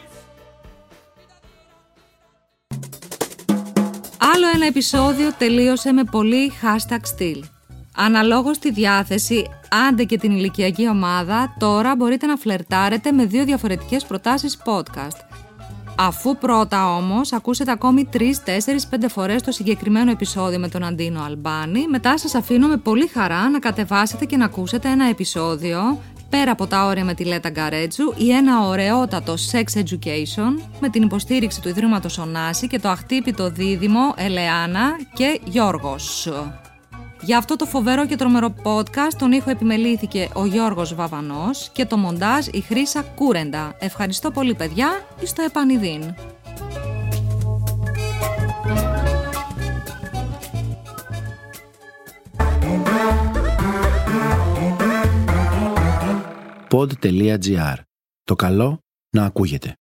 Άλλο ένα επεισόδιο τελείωσε με πολύ hashtag στυλ. Αναλόγως τη διάθεση, άντε και την ηλικιακή ομάδα, τώρα μπορείτε να φλερτάρετε με δύο διαφορετικές προτάσεις podcast. Αφού πρώτα όμως ακούσετε ακόμη τρεις, τέσσερις, πέντε φορές το συγκεκριμένο επεισόδιο με τον Αντίνο Αλμπάνη, μετά σας αφήνω με πολύ χαρά να κατεβάσετε και να ακούσετε ένα επεισόδιο πέρα από τα όρια με τη Λέτα Γκαρέτσου ή ένα ωραιότατο sex education με την υποστήριξη του Ιδρύματος Ωνάση και το αχτύπητο δίδυμο Ελεάνα και Γιώργος. Για αυτό το φοβερό και τρομερό podcast τον ήχο επιμελήθηκε ο Γιώργος Βαβανός και το μοντάζ η Χρύσα Κούρεντα. Ευχαριστώ πολύ, παιδιά, εις το επανειδήν. pod τελεία gr. Το καλό να ακούγεται.